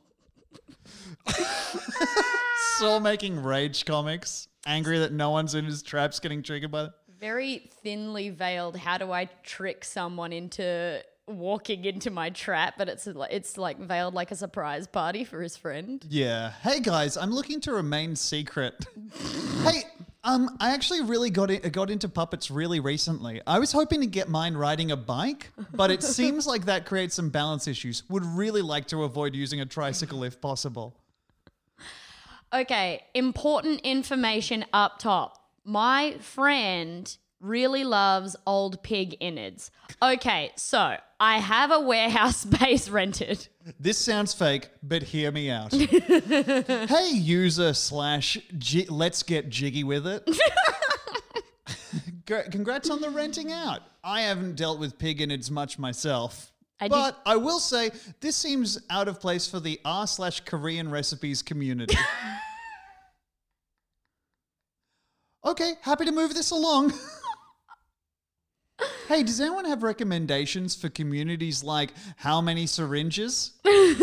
Still making rage comics. Angry that no one's in his traps getting triggered by them. Very thinly veiled, how do I trick someone into walking into my trap, but it's like veiled like a surprise party for his friend. Yeah. Hey guys, I'm looking to remain secret. Hey, I actually really got into puppets really recently. I was hoping to get mine riding a bike, but it seems like that creates some balance issues. Would really like to avoid using a tricycle if possible. Okay, important information up top. My friend really loves old pig innards. Okay, so I have a warehouse space rented. This sounds fake, but hear me out. Hey, user / let's get jiggy with it. Congrats on the renting out. I haven't dealt with pig innards much myself. But I will say, this seems out of place for the r/Korean recipes community. Okay, happy to move this along. Hey, does anyone have recommendations for communities like how many syringes?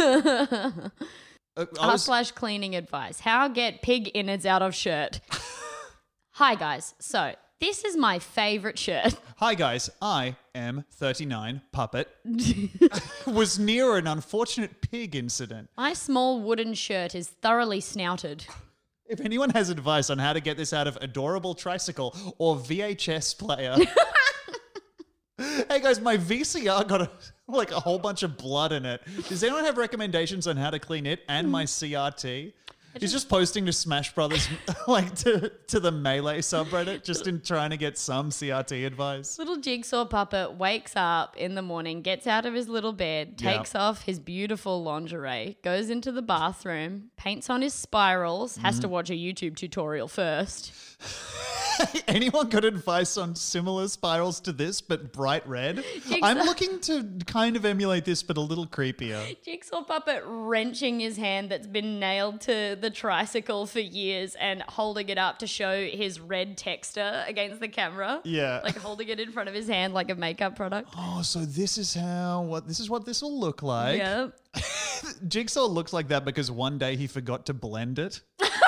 r/cleaning advice. How get pig innards out of shirt. Hi, guys. So, this is my favorite shirt. Hi, guys. I am 39 Puppet. Was near an unfortunate pig incident. My small wooden shirt is thoroughly snouted. If anyone has advice on how to get this out of adorable tricycle or VHS player. Hey guys, my VCR got a whole bunch of blood in it. Does anyone have recommendations on how to clean it and my CRT? He's just posting to Smash Brothers, to the Melee subreddit, just in trying to get some CRT advice. Little jigsaw puppet wakes up in the morning, gets out of his little bed, takes off his beautiful lingerie, goes into the bathroom, paints on his spirals, has to watch a YouTube tutorial first. Anyone got advice on similar spirals to this, but bright red? I'm looking to kind of emulate this, but a little creepier. Jigsaw puppet wrenching his hand that's been nailed to the tricycle for years and holding it up to show his red texture against the camera. Yeah. Like holding it in front of his hand like a makeup product. Oh, so this is what this will look like. Yeah. Jigsaw looks like that because one day he forgot to blend it.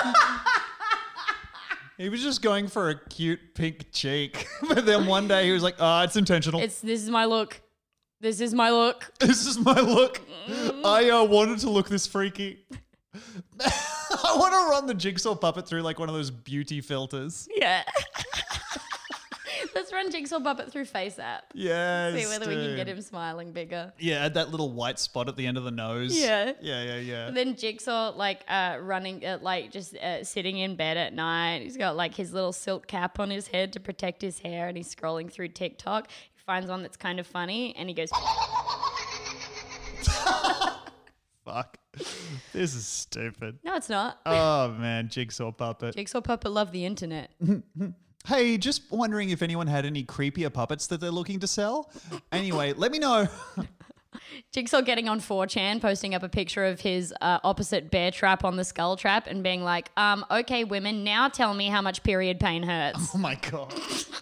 He was just going for a cute pink cheek. But then one day he was like, it's intentional. This is my look. This is my look. This is my look. I wanted to look this freaky. I want to run the Jigsaw puppet through like one of those beauty filters. Yeah. Let's run Jigsaw puppet through FaceApp. Yes. See whether we can get him smiling bigger. Yeah, add that little white spot at the end of the nose. Yeah. Yeah. And then Jigsaw running, sitting in bed at night. He's got like his little silk cap on his head to protect his hair, and he's scrolling through TikTok. He finds one that's kind of funny, and he goes, fuck. This is stupid. no, it's not. Oh man, Jigsaw puppet. Jigsaw puppet love the internet. Hey, just wondering if anyone had any creepier puppets that they're looking to sell. Anyway, let me know. Jigsaw getting on 4chan, posting up a picture of his opposite bear trap on the skull trap and being like, okay, women, now tell me how much period pain hurts. Oh my God.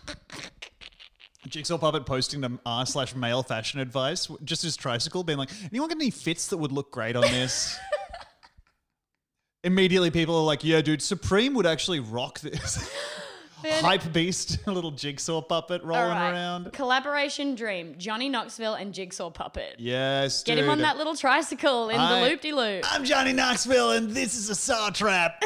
Jigsaw puppet posting them r/male fashion advice, just his tricycle, being like, anyone got any fits that would look great on this? Immediately people are like, yeah, dude, Supreme would actually rock this. Hype beast, a little Jigsaw puppet rolling around. Collaboration dream, Johnny Knoxville and Jigsaw puppet. Yes, Get dude. him on that little tricycle in the loop-de-loop. I'm Johnny Knoxville and this is a saw trap.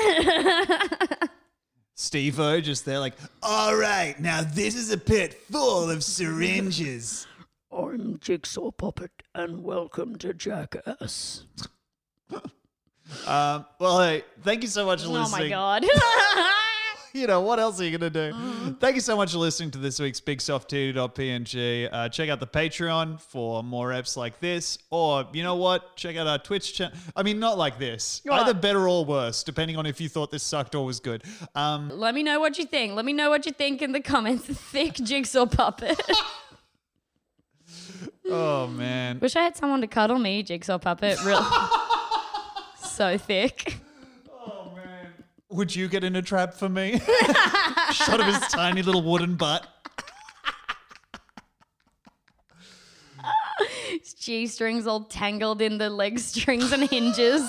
Steve-O just there like, all right, now this is a pit full of syringes. I'm Jigsaw puppet and welcome to Jackass. Well, hey, thank you so much for listening. Oh my God. What else are you going to do? Thank you so much for listening to this week's BigSoftTitty.png. Check out the Patreon for more eps like this. Or, you know what? Check out our Twitch channel. I mean, not like this. What? Either better or worse, depending on if you thought this sucked or was good. Let me know what you think. Let me know what you think in the comments. Thick jigsaw puppet. Oh, man. Wish I had someone to cuddle me, jigsaw puppet. Real so thick. Oh, man. Would you get in a trap for me? Shot of his tiny little wooden butt. His G-strings all tangled in the leg strings and hinges.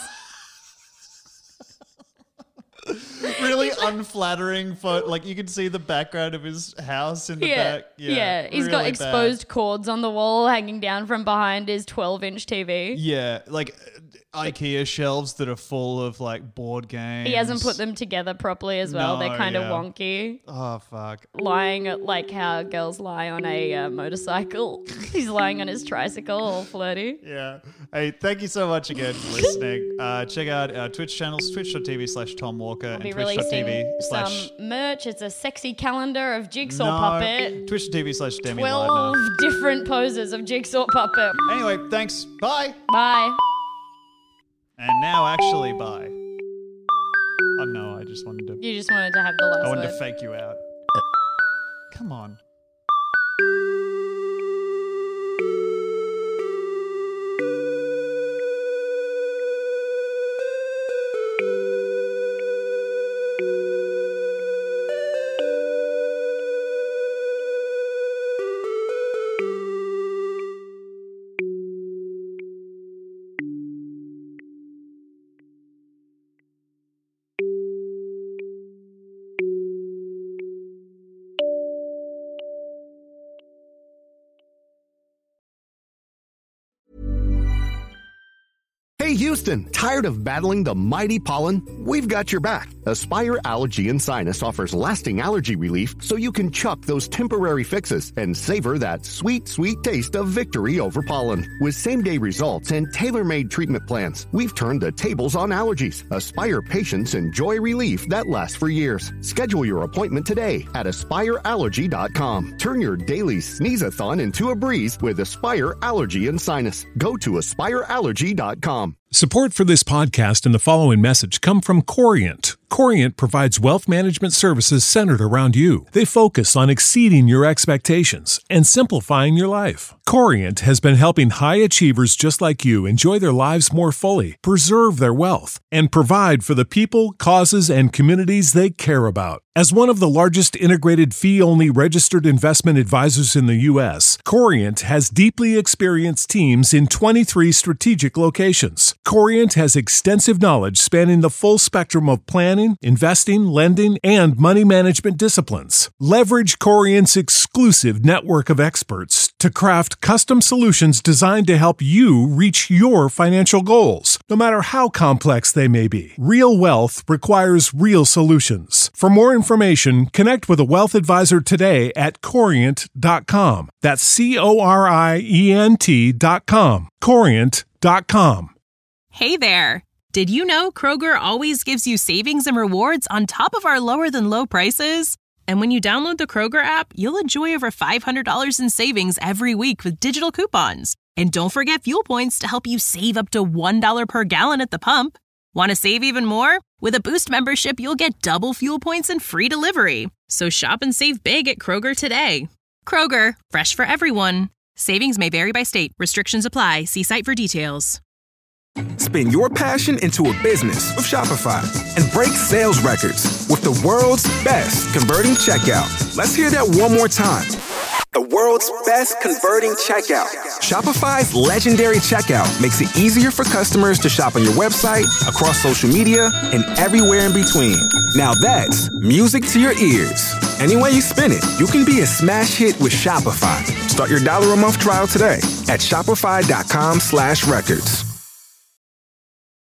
Really unflattering for, you can see the background of his house in the back. Yeah. He's got really exposed cords on the wall hanging down from behind his 12-inch TV. Yeah, IKEA shelves that are full of board games. He hasn't put them together properly as well. No, They're kind of yeah. wonky. Oh, fuck. Lying like how girls lie on a motorcycle. He's lying on his tricycle, all flirty. Yeah. Hey, thank you so much again for listening. Check out our Twitch channels, twitch.tv/Tom Walker I'll and be releasing twitch.tv/ some merch. It's a sexy calendar of Jigsaw Puppet. twitch.tv/Demi 12 Leitner. different poses of Jigsaw Puppet. Anyway, thanks. Bye. Bye. And now, actually, bye. Oh, no, I just wanted to... You just wanted to have the last I wanted word. to fake you out. Come on. Hey, Houston, tired of battling the mighty pollen? We've got your back. Aspire Allergy and Sinus offers lasting allergy relief so you can chuck those temporary fixes and savor that sweet, sweet taste of victory over pollen. With same-day results and tailor-made treatment plans, we've turned the tables on allergies. Aspire patients enjoy relief that lasts for years. Schedule your appointment today at AspireAllergy.com. Turn your daily sneeze-a-thon into a breeze with Aspire Allergy and Sinus. Go to AspireAllergy.com. Support for this podcast and the following message come from Corient. Corient provides wealth management services centered around you. They focus on exceeding your expectations and simplifying your life. Corient has been helping high achievers just like you enjoy their lives more fully, preserve their wealth, and provide for the people, causes, and communities they care about. As one of the largest integrated fee-only registered investment advisors in the U.S., Corient has deeply experienced teams in 23 strategic locations. Corient has extensive knowledge spanning the full spectrum of planning, investing, lending, and money management disciplines. Leverage Corient's exclusive network of experts to craft custom solutions designed to help you reach your financial goals, no matter how complex they may be. Real wealth requires real solutions. For more information, connect with a wealth advisor today at Corient.com. That's Corient.com. Corient.com. Hey there! Did you know Kroger always gives you savings and rewards on top of our lower-than-low prices? And when you download the Kroger app, you'll enjoy over $500 in savings every week with digital coupons. And don't forget fuel points to help you save up to $1 per gallon at the pump. Want to save even more? With a Boost membership, you'll get double fuel points and free delivery. So shop and save big at Kroger today. Kroger, fresh for everyone. Savings may vary by state. Restrictions apply. See site for details. Spin your passion into a business with Shopify and break sales records with the world's best converting checkout. Let's hear that one more time. The world's best converting checkout. Shopify's legendary checkout makes it easier for customers to shop on your website, across social media, and everywhere in between. Now that's music to your ears. Any way you spin it, you can be a smash hit with Shopify. Start your $1 a month trial today at shopify.com/records.